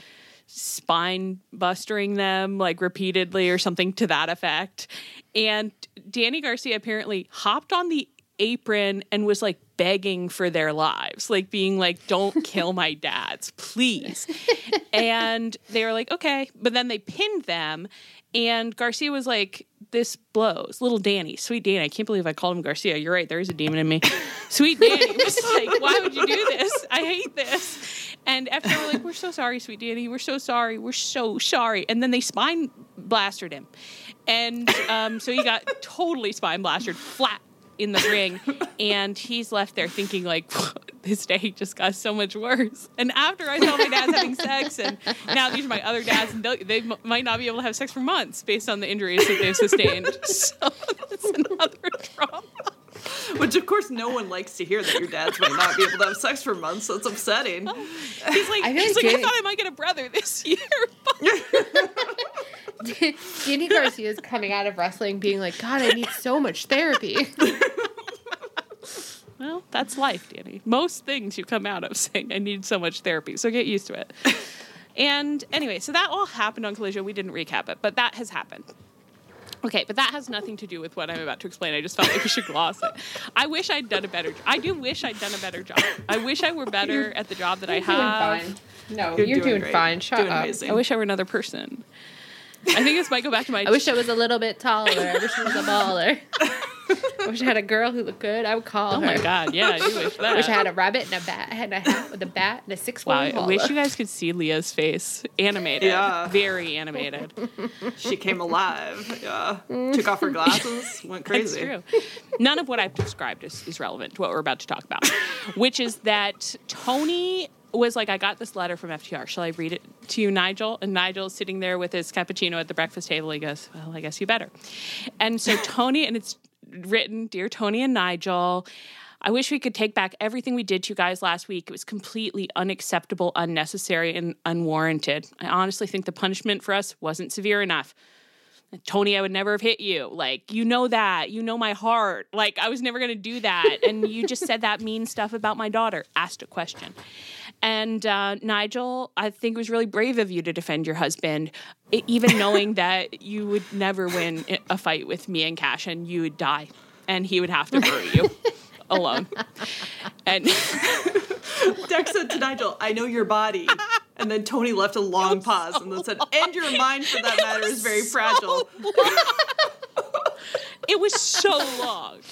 spine bustering them like repeatedly or something to that effect. And Danny Garcia apparently hopped on the apron and was like begging for their lives, like being like, don't kill my dads, please. And they were like, okay. But then they pinned them and Garcia was like, this blows. Little Danny, sweet Danny. I can't believe I called him Garcia. You're right. There is a demon in me. Sweet Danny was like, why would you do this? I hate this. And after they were like, we're so sorry, sweet Danny. We're so sorry. We're so sorry. And then they spine blasted him. And so he got totally spine blasted flat in the ring, and he's left there thinking like, this day just got so much worse. And after I saw my dad's having sex, and now these are my other dads, and they might not be able to have sex for months based on the injuries that they've sustained. So that's another trauma. Which, of course, no one likes to hear that your dads might not be able to have sex for months. So it's upsetting. He's like, I thought I might get a brother this year. Danny Garcia is coming out of wrestling being like, God, I need so much therapy. Well, that's life, Danny. Most things you come out of saying, I need so much therapy. So get used to it. And anyway, so that all happened on Collision. We didn't recap it, but that has happened. Okay, but that has nothing to do with what I'm about to explain. I just felt like we should gloss it. I wish I'd done a better job. I do wish I'd done a better job. I wish I were better at the job that I have. Doing fine. No, you're doing fine. Shut up. Amazing. I wish I were another person. I think this might go back to my... I wish I was a little bit taller. I wish I was a baller. I wish I had a girl who looked good. I would call her. Oh my God, yeah, I do wish that. I wish I had a rabbit and a bat. I had a hat with a bat and a 6'1" Wow, I wish you guys could see Leah's face. Animated. Yeah. Very animated. She came alive. Yeah. Took off her glasses. Went crazy. That's true. None of what I've described is relevant to what we're about to talk about, which is that Tony was like, I got this letter from FTR. Shall I read it to you, Nigel? And Nigel's sitting there with his cappuccino at the breakfast table. He goes, well, I guess you better. And so Tony, and it's written, Dear Tony and Nigel, I wish we could take back everything we did to you guys last week. It was completely unacceptable, unnecessary, and unwarranted. I honestly think the punishment for us wasn't severe enough. Tony, I would never have hit you. Like, you know that. You know my heart. Like, I was never going to do that. And you just said that mean stuff about my daughter. Asked a question. And Nigel, I think it was really brave of you to defend your husband, even knowing that you would never win a fight with me and Cash, and you would die. And he would have to bury you alone. And Dex said to Nigel, I know your body. And then Tony left a long pause and then said, and your mind, for that matter, is very fragile. It was so long.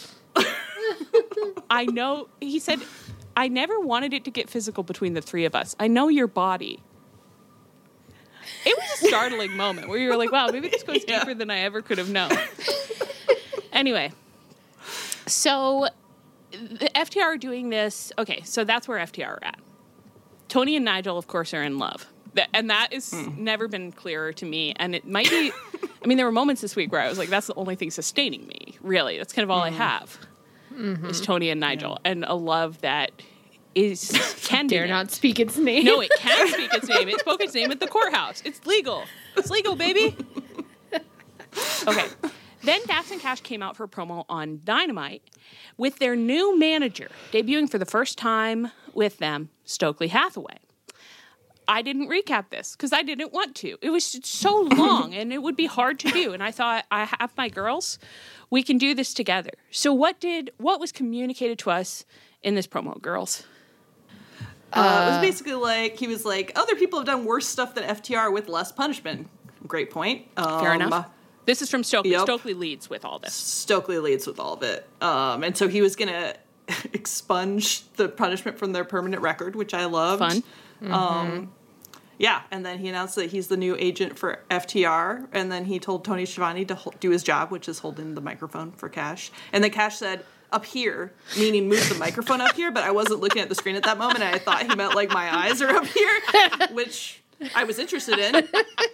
I know, he said, I never wanted it to get physical between the three of us. I know your body. It was a startling moment where you were like, wow, maybe this goes deeper than I ever could have known. Anyway, so the FTR are doing this. Okay, so that's where FTR are at. Tony and Nigel, of course, are in love. And that has never been clearer to me. And it might be, I mean, there were moments this week where I was like, that's the only thing sustaining me, really. That's kind of all I have is Tony and Nigel. And a love that can dare not speak its name. No, it can speak its name. It spoke its name at the courthouse. It's legal. It's legal, baby. Okay. Then Dax and Cash came out for a promo on Dynamite with their new manager, debuting for the first time with them, Stokely Hathaway. I didn't recap this because I didn't want to. It was so long and it would be hard to do. And I thought, I have my girls. We can do this together. So what was communicated to us in this promo, girls? It was basically like, he was like, other people have done worse stuff than FTR with less punishment. Great point. Fair enough. This is from Stokely. Yep. Stokely leads with all this. Stokely leads with all of it. And so he was going to expunge the punishment from their permanent record, which I loved. Fun. Yeah, and then he announced that he's the new agent for FTR, and then he told Tony Schiavone to do his job, which is holding the microphone for Cash. And then Cash said, up here, meaning move the microphone up here, but I wasn't looking at the screen at that moment, and I thought he meant like my eyes are up here, which I was interested in.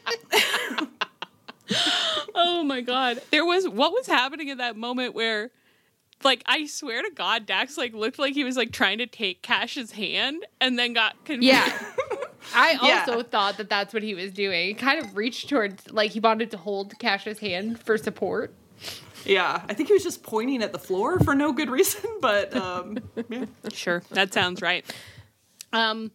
Oh my God. What was happening in that moment where, like, I swear to God, Dax, like, looked like he was, like, trying to take Cash's hand and then got confused. Yeah. I also thought that that's what he was doing. He kind of reached towards, like, he wanted to hold Cash's hand for support. Yeah, I think he was just pointing at the floor for no good reason, but, yeah. Sure, that sounds right. So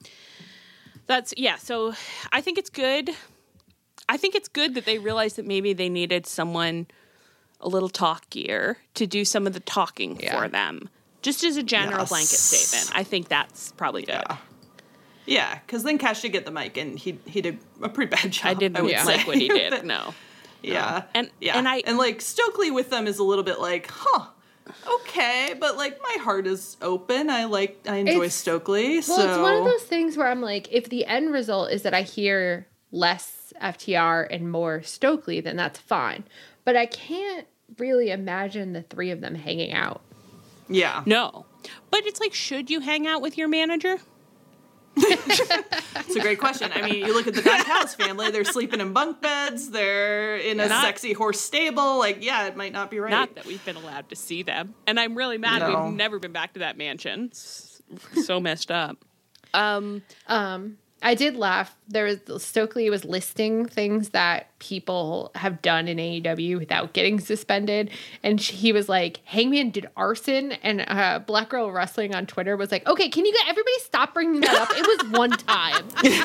I think it's good. I think it's good that they realized that maybe they needed someone a little talkier to do some of the talking for them. Just as a general blanket statement. I think that's probably good. Yeah, because then Cash did get the mic, and he did a pretty bad job. I didn't like what he did, but, no. Yeah. And like, Stokely with them is a little bit like, okay, but, like, my heart is open. I enjoy Stokely, Well, it's one of those things where I'm like, if the end result is that I hear less FTR and more Stokely, then that's fine. But I can't really imagine the three of them hanging out. Yeah. No. But it's like, should you hang out with your manager? It's a great question. I mean, you look at the Don Callis family, they're sleeping in bunk beds, they're in a sexy horse stable. Like, yeah, it might not be right. Not that we've been allowed to see them. And I'm really mad we've never been back to that mansion. It's so messed up. I did laugh. Stokely was listing things that people have done in AEW without getting suspended, and he was like, "Hangman did arson," and Black Girl Wrestling on Twitter was like, "Okay, can you get everybody stop bringing that up? It was one time."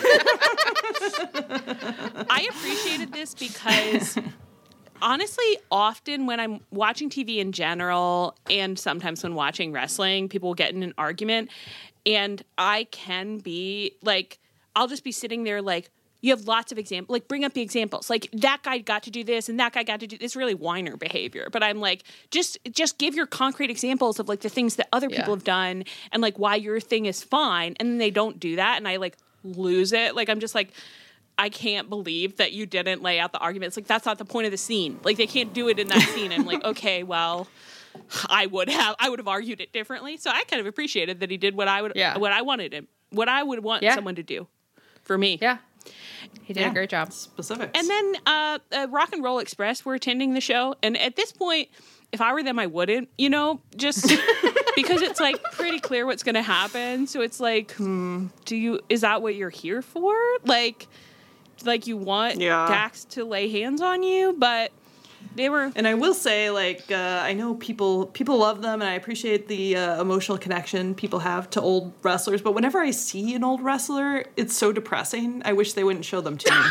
I appreciated this because honestly, often when I'm watching TV in general, and sometimes when watching wrestling, people will get in an argument, and I can be like, I'll just be sitting there like, you have lots of examples, like bring up the examples. Like that guy got to do this and that guy got to do this. Really whiner behavior. But I'm like, just give your concrete examples of like the things that other people have done and like why your thing is fine. And then they don't do that. And I like lose it. Like, I'm just like, I can't believe that you didn't lay out the arguments. Like, that's not the point of the scene. Like, they can't do it in that scene. I'm like, okay, well, I would have argued it differently. So I kind of appreciated that he did what I would want someone to do for me. Yeah. He did a great job. Specifics. And then Rock and Roll Express were attending the show. And at this point, if I were them, I wouldn't, just because it's like pretty clear what's going to happen. So it's like, is that what you're here for? Like you want Dax to lay hands on you, but they were. And I will say, like, I know people love them, and I appreciate the emotional connection people have to old wrestlers. But whenever I see an old wrestler, it's so depressing. I wish they wouldn't show them to me.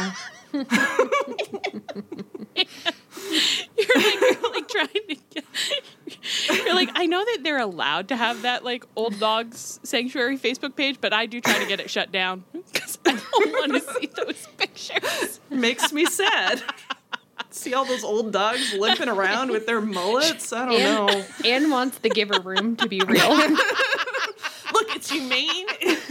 You're like trying to get. You're like, I know that they're allowed to have that like Old Dogs Sanctuary Facebook page, but I do try to get it shut down because I don't want to see those pictures. Makes me sad. See all those old dogs limping around with their mullets? I don't know. Anne wants the giver room to be real. Look, it's humane.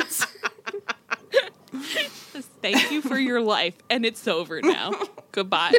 Thank you for your life, and it's over now. Goodbye.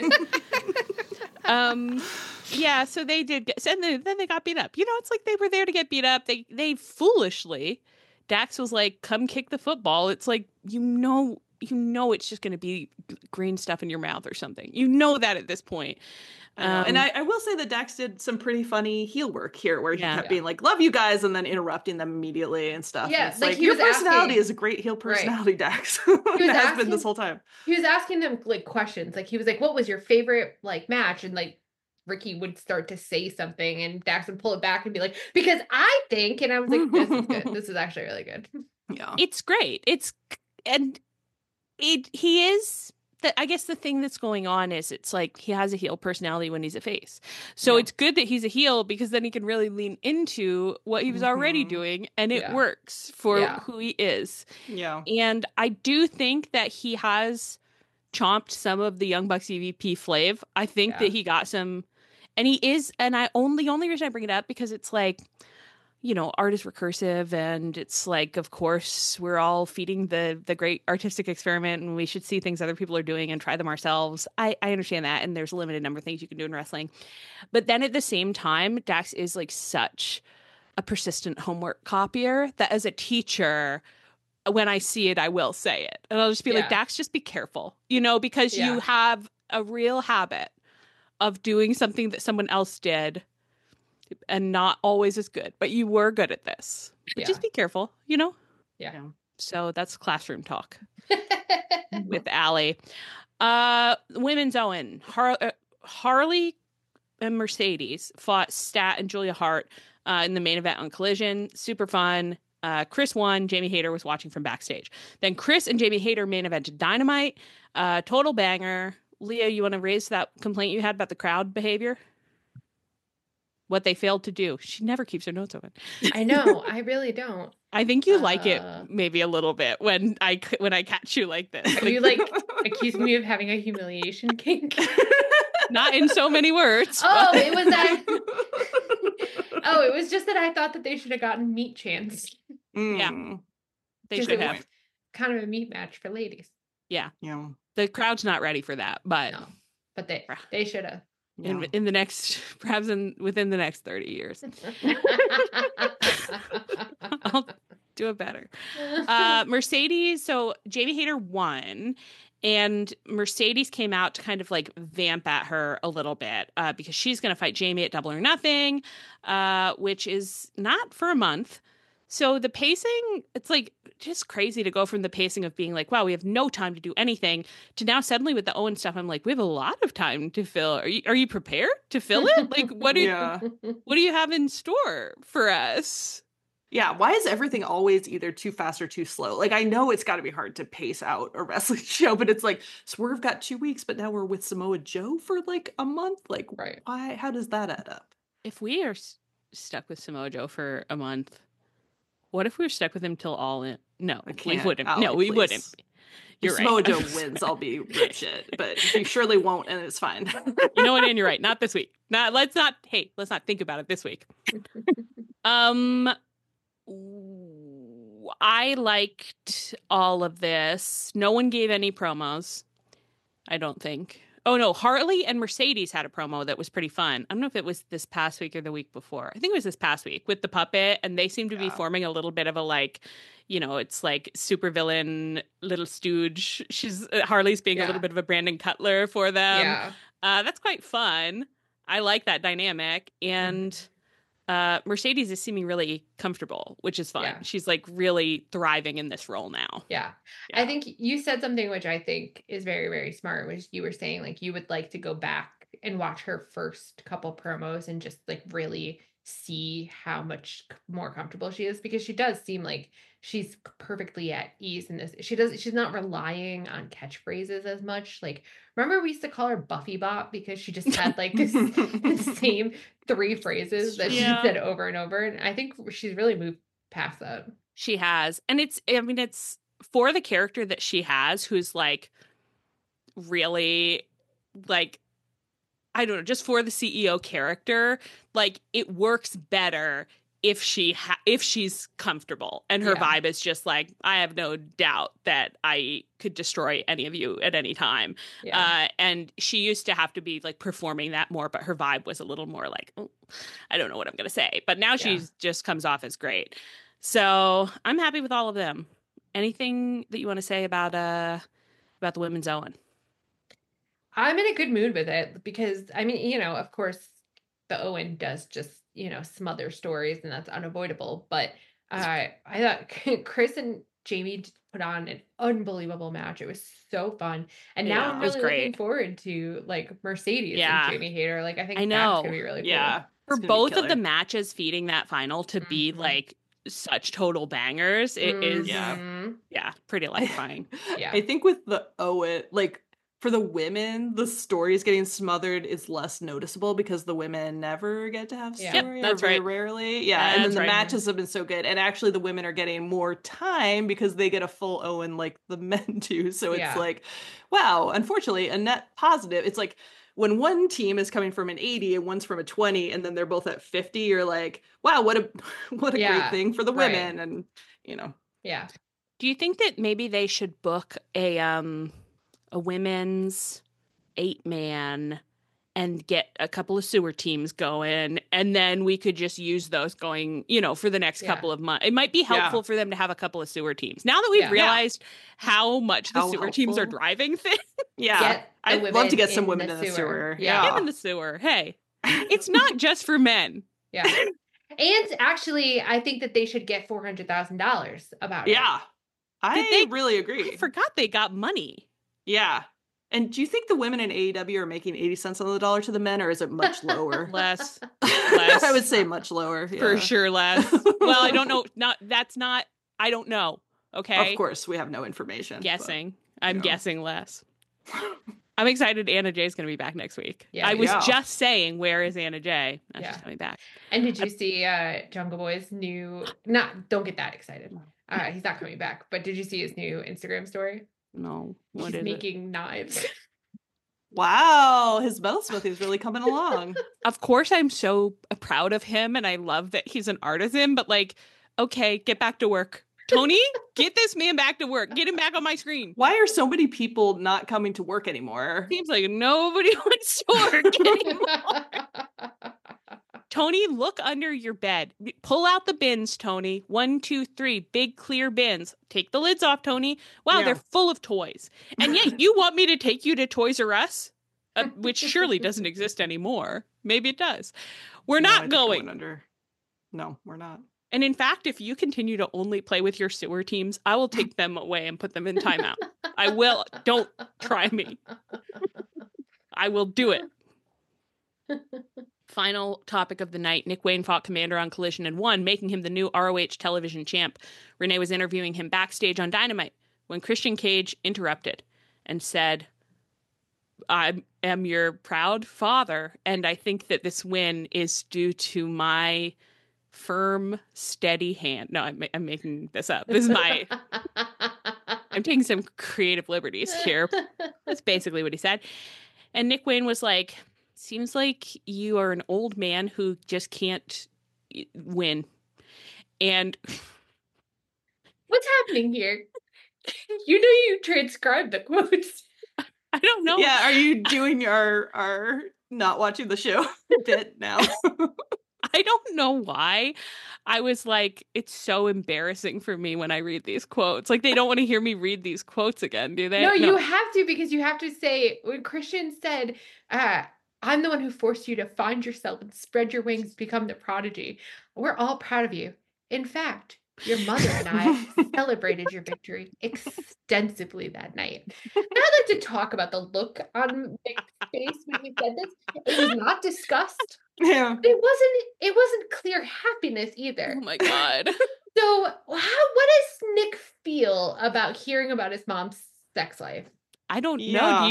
Yeah, so they did, and then they got beat up. It's like they were there to get beat up. They foolishly, Dax was like, "Come kick the football." It's like, it's just going to be green stuff in your mouth or something. You know that at this point. And I will say that Dax did some pretty funny heel work here where he kept being like, "Love you guys," and then interrupting them immediately and stuff. Yeah, it's like your personality is a great heel personality, Dax. It has been this whole time. He was asking them like questions. Like he was like, "What was your favorite like match?" And like Ricky would start to say something and Dax would pull it back and be like, because I think, and I was like, this is good. This is actually really good. Yeah. It's great. He is. I guess the thing that's going on is it's like he has a heel personality when he's a face. So it's good that he's a heel because then he can really lean into what he was already doing and it works for who he is. Yeah. And I do think that he has chomped some of the Young Bucks EVP flav. I think that he got some, and he is, and the only reason I bring it up because it's like, you know, art is recursive and it's like, of course, we're all feeding the great artistic experiment and we should see things other people are doing and try them ourselves. I understand that. And there's a limited number of things you can do in wrestling. But then at the same time, Dax is like such a persistent homework copier that as a teacher, when I see it, I will say it. And I'll just be like, Dax, just be careful, you know, because you have a real habit of doing something that someone else did and not always as good, but you were good at this. But just be careful, you know? Yeah. So that's classroom talk with Allie. Women's Owen. Harley and Mercedes fought Stat and Julia Hart in the main event on Collision. Super fun. Chris won. Jamie Hayter was watching from backstage. Then Chris and Jamie Hayter main evented Dynamite. Total banger. Leah, you want to raise that complaint you had about the crowd behavior? What they failed to do. She never keeps her notes open. I know. I really don't. I think you like it maybe a little bit when I catch you like this. Are you like accusing me of having a humiliation kink? Not in so many words. Oh, it was that. Oh, it was just that I thought that they should have gotten meat chance. Yeah, they should have. Kind of a meat match for ladies. Yeah. Yeah. The crowd's not ready for that, but no, but they should have. In the next, perhaps within the next 30 years. I'll do it better. Mercedes, so Jamie Hayter won, and Mercedes came out to kind of like vamp at her a little bit because she's going to fight Jamie at Double or Nothing, which is not for a month. So the pacing, it's like just crazy to go from the pacing of being like, wow, we have no time to do anything to now suddenly with the Owen stuff, I'm like, we have a lot of time to fill. Are you prepared to fill it? Like, what do you have in store for us? Yeah, why is everything always either too fast or too slow? Like, I know it's got to be hard to pace out a wrestling show, but it's like, Swerve got 2 weeks, but now we're with Samoa Joe for like a month? Like, why? How does that add up? If we are stuck with Samoa Joe for a month, what if we were stuck with him till All In? No, we wouldn't. Allie, no, we please. Wouldn't. You're if right. Samoa Joe wins, I'll be shit, but he surely won't, and it's fine. You know what, and you're right. Not this week. Let's not think about it this week. I liked all of this. No one gave any promos, I don't think. Oh, no. Harley and Mercedes had a promo that was pretty fun. I don't know if it was this past week or the week before. I think it was this past week with the puppet. And they seem to be forming a little bit of a like, you know, it's like supervillain, little stooge. Harley's being a little bit of a Brandon Cutler for them. Yeah. That's quite fun. I like that dynamic. And Mercedes is seeming really comfortable, which is fun. Yeah. She's like really thriving in this role now. Yeah. I think you said something which I think is very, very smart, which you were saying like you would like to go back and watch her first couple promos and just like really see how much more comfortable she is, because she does seem like she's perfectly at ease in this. She's not relying on catchphrases as much. Like, remember we used to call her Buffy Bop because she just had like the same 3 phrases that she said over and over. And I think she's really moved past that. She has. And it's for the character that she has, who's like really like, I don't know, just for the CEO character, like it works better if she's comfortable and her vibe is just like, I have no doubt that I could destroy any of you at any time. Yeah. And she used to have to be like performing that more, but her vibe was a little more like, oh, I don't know what I'm going to say. But now she's just comes off as great. So I'm happy with all of them. Anything that you want to say about the Women's Owen? I'm in a good mood with it because, I mean, you know, of course, the Owen does just, you know, smother stories and that's unavoidable. But I thought Chris and Jamie put on an unbelievable match. It was so fun. And now Yeah, I'm it was really looking great. forward to like Mercedes Yeah. and Jamie Hayter. Like I think I that's know. gonna be really cool. Yeah. For It's gonna be both of killer. the matches feeding that final to be like such total bangers, it is Mhm. pretty electrifying. Yeah. I think with the Owen, like for the women, the stories getting smothered is less noticeable because the women never get to have Yeah. story, Yep, that's or very right. rarely. Yeah, and then That's the right. matches have been so good, and actually the women are getting more time because they get a full Owen like the men do. So it's Yeah. like, wow. Unfortunately, a net positive. It's like when one team is coming from an 80 and one's from a 20, and then they're both at 50. You're like, wow, what a great Yeah, thing for the right. women, and you know. Yeah. Do you think that maybe they should book a women's 8-man and get a couple of sewer teams going, and then we could just use those going, for the next couple of months. It might be helpful for them to have a couple of sewer teams. Now that we've realized how much the sewer teams are driving things. Yeah. I'd love to get some women in the sewer. Yeah. Get in the sewer. Hey, it's not just for men. Yeah. And actually, I think that they should get $400,000 about it. Yeah. I really agree. I forgot they got money. Yeah. And do you think the women in AEW are making 80 cents on the dollar to the men, or is it much lower? Less. I would say much lower. Yeah. For sure less. Well, I don't know. I don't know. Okay. Of course, we have no information. Guessing. I'm guessing less. I'm excited Anna Jay's going to be back next week. Yeah, I was just saying, where is Anna Jay? She's coming back. And did you see Jungle Boy's new, don't get that excited. He's not coming back, but did you see his new Instagram story? No. He's making knives. Wow, his metalsmith is really coming along. Of course, I'm so proud of him, and I love that he's an artisan, but like, okay, get back to work. Tony, get this man back to work. Get him back on my screen. Why are so many people not coming to work anymore? Seems like nobody wants to work anymore. Tony, look under your bed. Pull out the bins, Tony. 1, 2, 3, big clear bins. Take the lids off, Tony. Wow, they're full of toys. And yet you want me to take you to Toys R Us? Which surely doesn't exist anymore. Maybe it does. We're not going. No, we're not. And in fact, if you continue to only play with your sewer teams, I will take them away and put them in timeout. I will. Don't try me. I will do it. Final topic of the night. Nick Wayne fought Commander on Collision and won, making him the new ROH television champ. Renee was interviewing him backstage on Dynamite when Christian Cage interrupted and said, I am your proud father, and I think that this win is due to my firm, steady hand. No, I'm making this up. This is I'm taking some creative liberties here. That's basically what he said. And Nick Wayne was like, seems like you are an old man who just can't win. And what's happening here? You know, you transcribed the quotes. I don't know. Yeah, are you doing our not watching the show bit now? I don't know why. I was like, it's so embarrassing for me when I read these quotes. Like, they don't want to hear me read these quotes again, do they? No, you have to, because you have to say, when Christian said, I'm the one who forced you to find yourself and spread your wings to become the prodigy. We're all proud of you. In fact, your mother and I celebrated your victory extensively that night. And I'd like to talk about the look on Nick's face when he said this. It was not disgust. Yeah. It wasn't clear happiness either. Oh my God. So what does Nick feel about hearing about his mom's sex life? I don't know.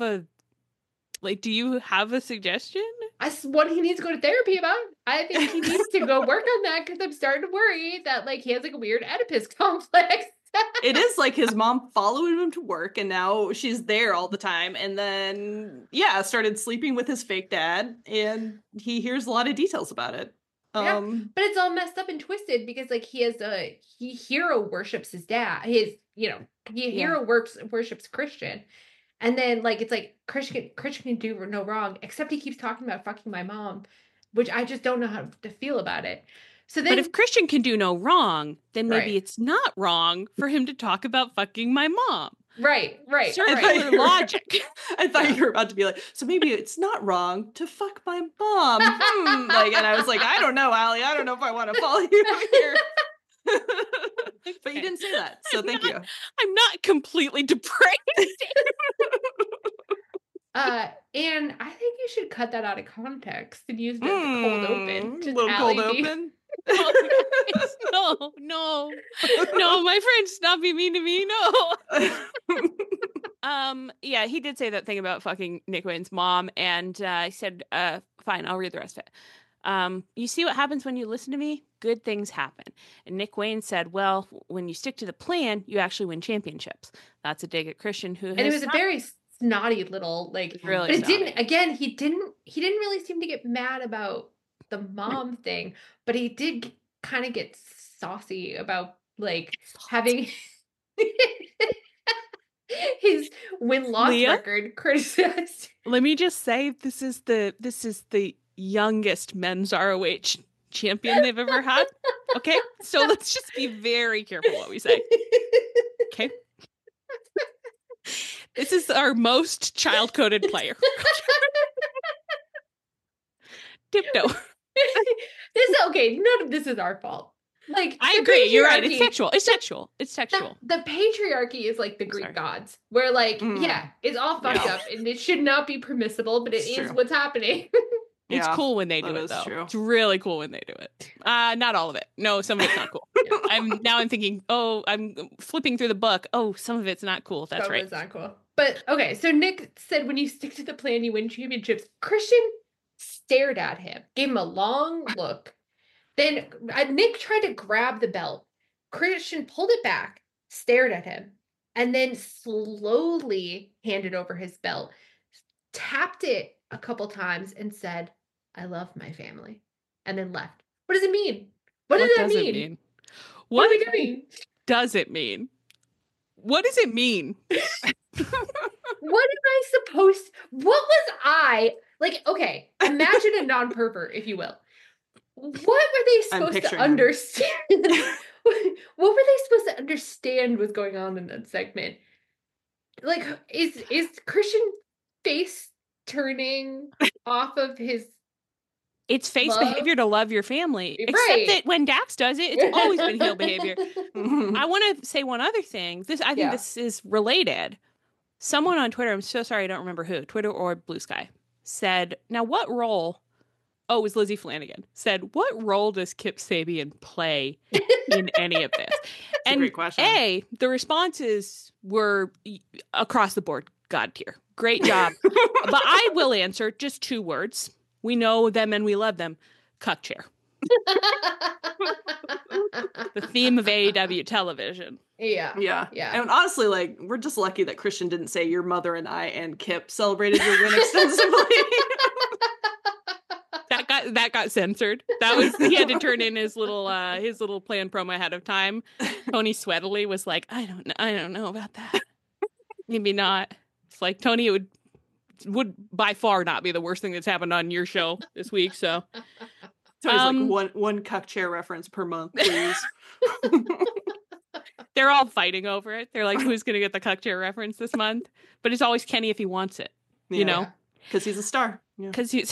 Do you have a suggestion? What he needs to go to therapy about. I think he needs to go work on that, because I'm starting to worry that he has a weird Oedipus complex. It is like his mom following him to work, and now she's there all the time, and then started sleeping with his fake dad, and he hears a lot of details about it. Yeah, but it's all messed up and twisted because he hero worships his dad. Hero worships Christian. And then it's like Christian can do no wrong, except he keeps talking about fucking my mom, which I just don't know how to feel about it. So then, but if Christian can do no wrong, then maybe it's not wrong for him to talk about fucking my mom. Right. Circular logic. I thought you were about to be like, so maybe it's not wrong to fuck my mom. And I was like, I don't know, Allie. I don't know if I want to follow you here. But you didn't say that, so thank you. I'm not completely depraved. And I think you should cut that out of context and use the cold open. Just Little Allie cold being- open. No, my friend, stop being mean to me. No. Yeah, he did say that thing about fucking Nick Wayne's mom, and I said, fine, I'll read the rest of it. You see what happens when you listen to me? Good things happen. And Nick Wayne said, well, when you stick to the plan, you actually win championships. That's a dig at Christian, who and it was a very snotty little really but it snotty. didn't, again, he didn't really seem to get mad about the mom thing, but he did kind of get saucy about like having his win-loss Leah? record criticized. Let me just say, this is the youngest men's ROH champion they've ever had. Okay, so let's just be very careful what we say. Okay, this is our most child-coded player. Tiptoe. This okay, none of this is our fault. Like, I the agree. You're right. patriarchy- It's sexual. It's sexual. The patriarchy is like the Greek Sorry. gods, where like, yeah, it's all fucked Yeah. up and it should not be permissible, but it It's is true. what's happening. It's Yeah, cool when they do that it, is though. true. It's really cool when they do it. Not all of it. No, some of it's not cool. I'm thinking, oh, I'm flipping through the book. Oh, some of it's not cool. That's That right. was not cool. But okay, so Nick said when you stick to the plan, you win championships. Christian stared at him, gave him a long look. Then Nick tried to grab the belt. Christian pulled it back, stared at him, and then slowly handed over his belt, tapped it a couple times, and said, "I love my family," and then left. What does it mean? What does that does it mean? What are we doing? does it mean? What does it mean? What am I supposed? What was I like? Okay, imagine a non-pervert, if you will. What were they supposed to picturing him. understand? What were they supposed to understand was going on in that segment? Like, is Christian face turning off of his? It's face Love? behavior to love your family. Right. Except that when Dax does it, it's always been heel behavior. I want to say one other thing. I think this is related. Someone on Twitter, I'm so sorry I don't remember who, Twitter or Blue Sky, said, now what role, it was Lizzie Flanagan, said, what role does Kip Sabian play in any of this? a great question. The responses were across the board, God tier. Great job. But I will answer just 2 words. We know them and we love them. Cuck chair. The theme of AEW television. Yeah. Yeah. Yeah. And honestly, like, we're just lucky that Christian didn't say your mother and I and Kip celebrated your win extensively. That got censored. That was he had to turn in his little plan promo ahead of time. Tony Sweatily was like, I don't know about that. Maybe not. It's like, Tony, it would by far not be the worst thing that's happened on your show this week. So Tony's like one cuck chair reference per month, please. they're all fighting over it. They're like, who's gonna get the cuck chair reference this month? But it's always Kenny if he wants it. You know? Because he's a star. Yeah. Because he's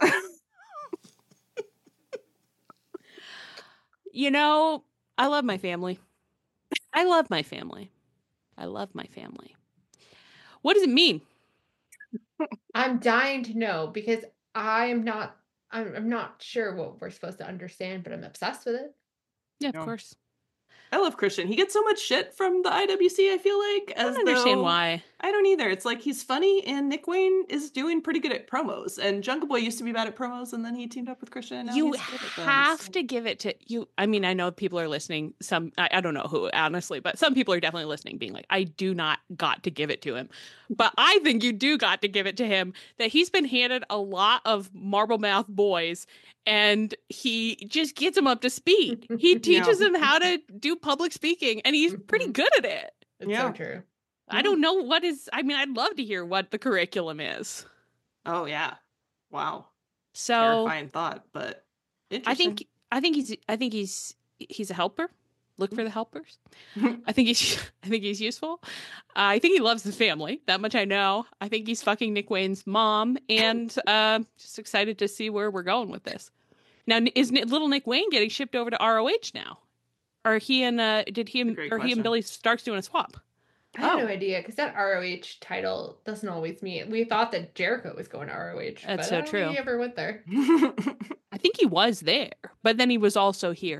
you know, I love my family. I love my family. I love my family. What does it mean? I'm dying to know because I'm not sure what we're supposed to understand, but I'm obsessed with it. Yeah, Yeah. of course. I love Christian. He gets so much shit from the IWC, I feel like. I don't understand why. I don't either. It's like he's funny and Nick Wayne is doing pretty good at promos. And Jungle Boy used to be bad at promos and then he teamed up with Christian. And now You he's good at them, have so. to give it to you. I mean, I know people are listening. I don't know who, honestly, but some people are definitely listening, being like, I do not got to give it to him. But I think you do got to give it to him that he's been handed a lot of marble mouth boys and he just gets them up to speed. He teaches them how to do public speaking and he's pretty good at it. It's Yeah. so true. I don't know I'd love to hear what the curriculum is. Oh, yeah. Wow. So Terrifying thought, but I interesting. think he's a helper. Look for the helpers. I think he's useful. I think he loves his family. That much I know. I think he's fucking Nick Wayne's mom, and just excited to see where we're going with this. Now, is little Nick Wayne getting shipped over to ROH now? Are he and he and Billy Starks doing a swap? I have no idea, because that ROH title doesn't always mean. We thought that Jericho was going to ROH. That's but so I don't true. think he ever went there. I think he was there, but then he was also here.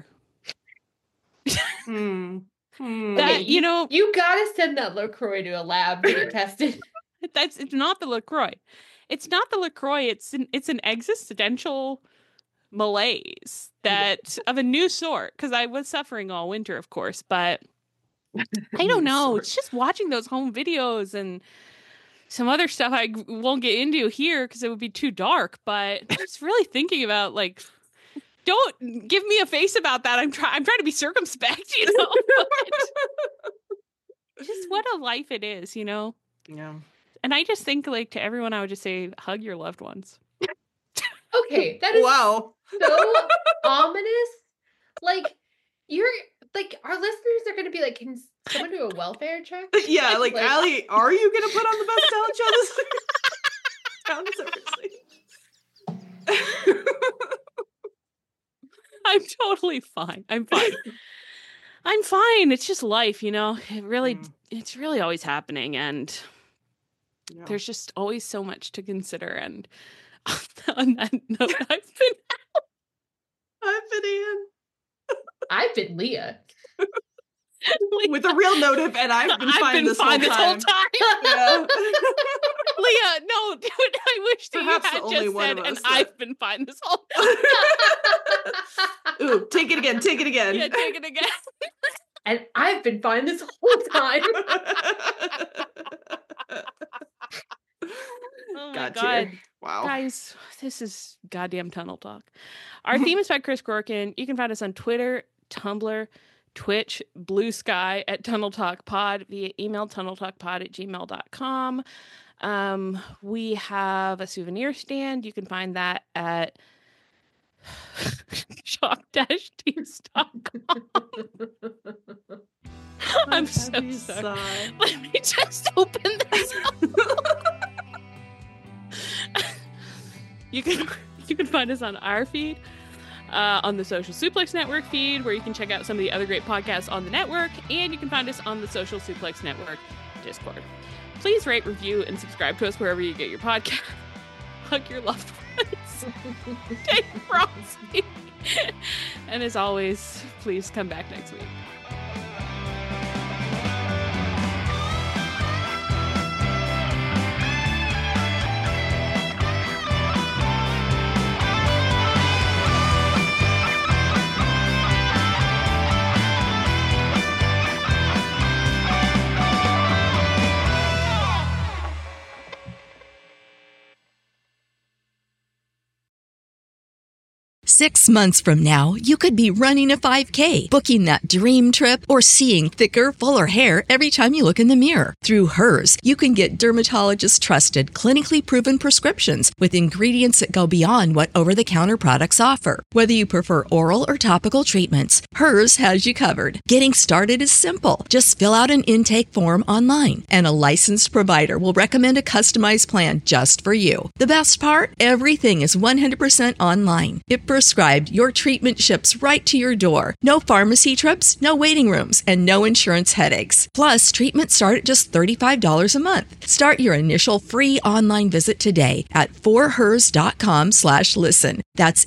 That, you know, you gotta send that LaCroix to a lab to get tested. It's not the LaCroix. It's not the LaCroix. It's an existential malaise that of a new sort. Because I was suffering all winter, of course, but I don't know. It's just watching those home videos and some other stuff I won't get into here because it would be too dark. But just really thinking about, like, don't give me a face about that. I'm trying to be circumspect, you know. Just what a life it is, you know. Yeah. And I just think, like, to everyone, I would just say, hug your loved ones. Okay, that is wow. so ominous. Like, our listeners are going to be like, can someone do a welfare check? Yeah, like Allie, are you going to put on the best talent show this week? Sounds so I'm totally fine. I'm fine. I'm fine. It's just life, you know. It's really always happening, and there's just always so much to consider. And on that note, I've been Ian. I've been Leah. With a real note, and I've been fine this whole time. Yeah. Leah, no, dude, I wish that Perhaps you had just said, and I've been fine this whole time. Ooh, take it again. Yeah, take it again. And I've been fine this whole time. Oh my God. Wow. Guys, this is goddamn Tunnel Talk. Our theme is by Chris Gorkin. You can find us on Twitter, Tumblr, Twitch, Blue Sky at Tunnel Talk Pod, via email tunneltalkpod@gmail.com. We have a souvenir stand. You can find that at shock-teams.com. I'm so sorry. Let me just open this up. You can find us on our feed, on the Social Suplex Network feed, where you can check out some of the other great podcasts on the network, and you can find us on the Social Suplex Network Discord. Please rate, review, and subscribe to us wherever you get your podcast. Hug your loved ones. Take frosty. And as always, please come back next week. Six months from now, you could be running a 5K, booking that dream trip, or seeing thicker, fuller hair every time you look in the mirror. Through Hers, you can get dermatologist-trusted, clinically proven prescriptions with ingredients that go beyond what over-the-counter products offer. Whether you prefer oral or topical treatments, Hers has you covered. Getting started is simple. Just fill out an intake form online, and a licensed provider will recommend a customized plan just for you. The best part? Everything is 100% online. If prescribed, your treatment ships right to your door. No pharmacy trips, no waiting rooms, and no insurance headaches. Plus, treatments start at just $35 a month. Start your initial free online visit today at forhers.com/listen. That's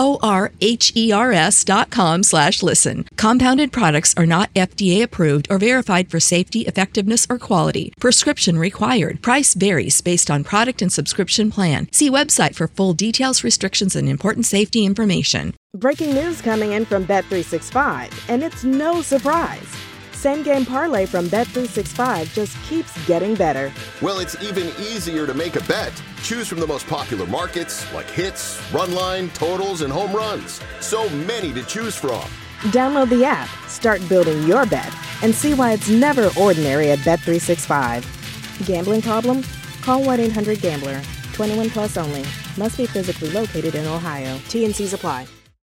FORHERS.com/listen. Compounded products are not FDA approved or verified for safety, effectiveness, or quality. Prescription required. Price varies based on product and subscription plan. See website for full details, restrictions, and important safety information. Breaking news coming in from Bet365, and it's no surprise. Same game parlay from Bet365 just keeps getting better. Well, it's even easier to make a bet. Choose from the most popular markets like hits, run line, totals, and home runs. So many to choose from. Download the app, start building your bet, and see why it's never ordinary at Bet365. Gambling problem? Call 1-800-GAMBLER. 21 plus only. Must be physically located in Ohio. T&Cs apply.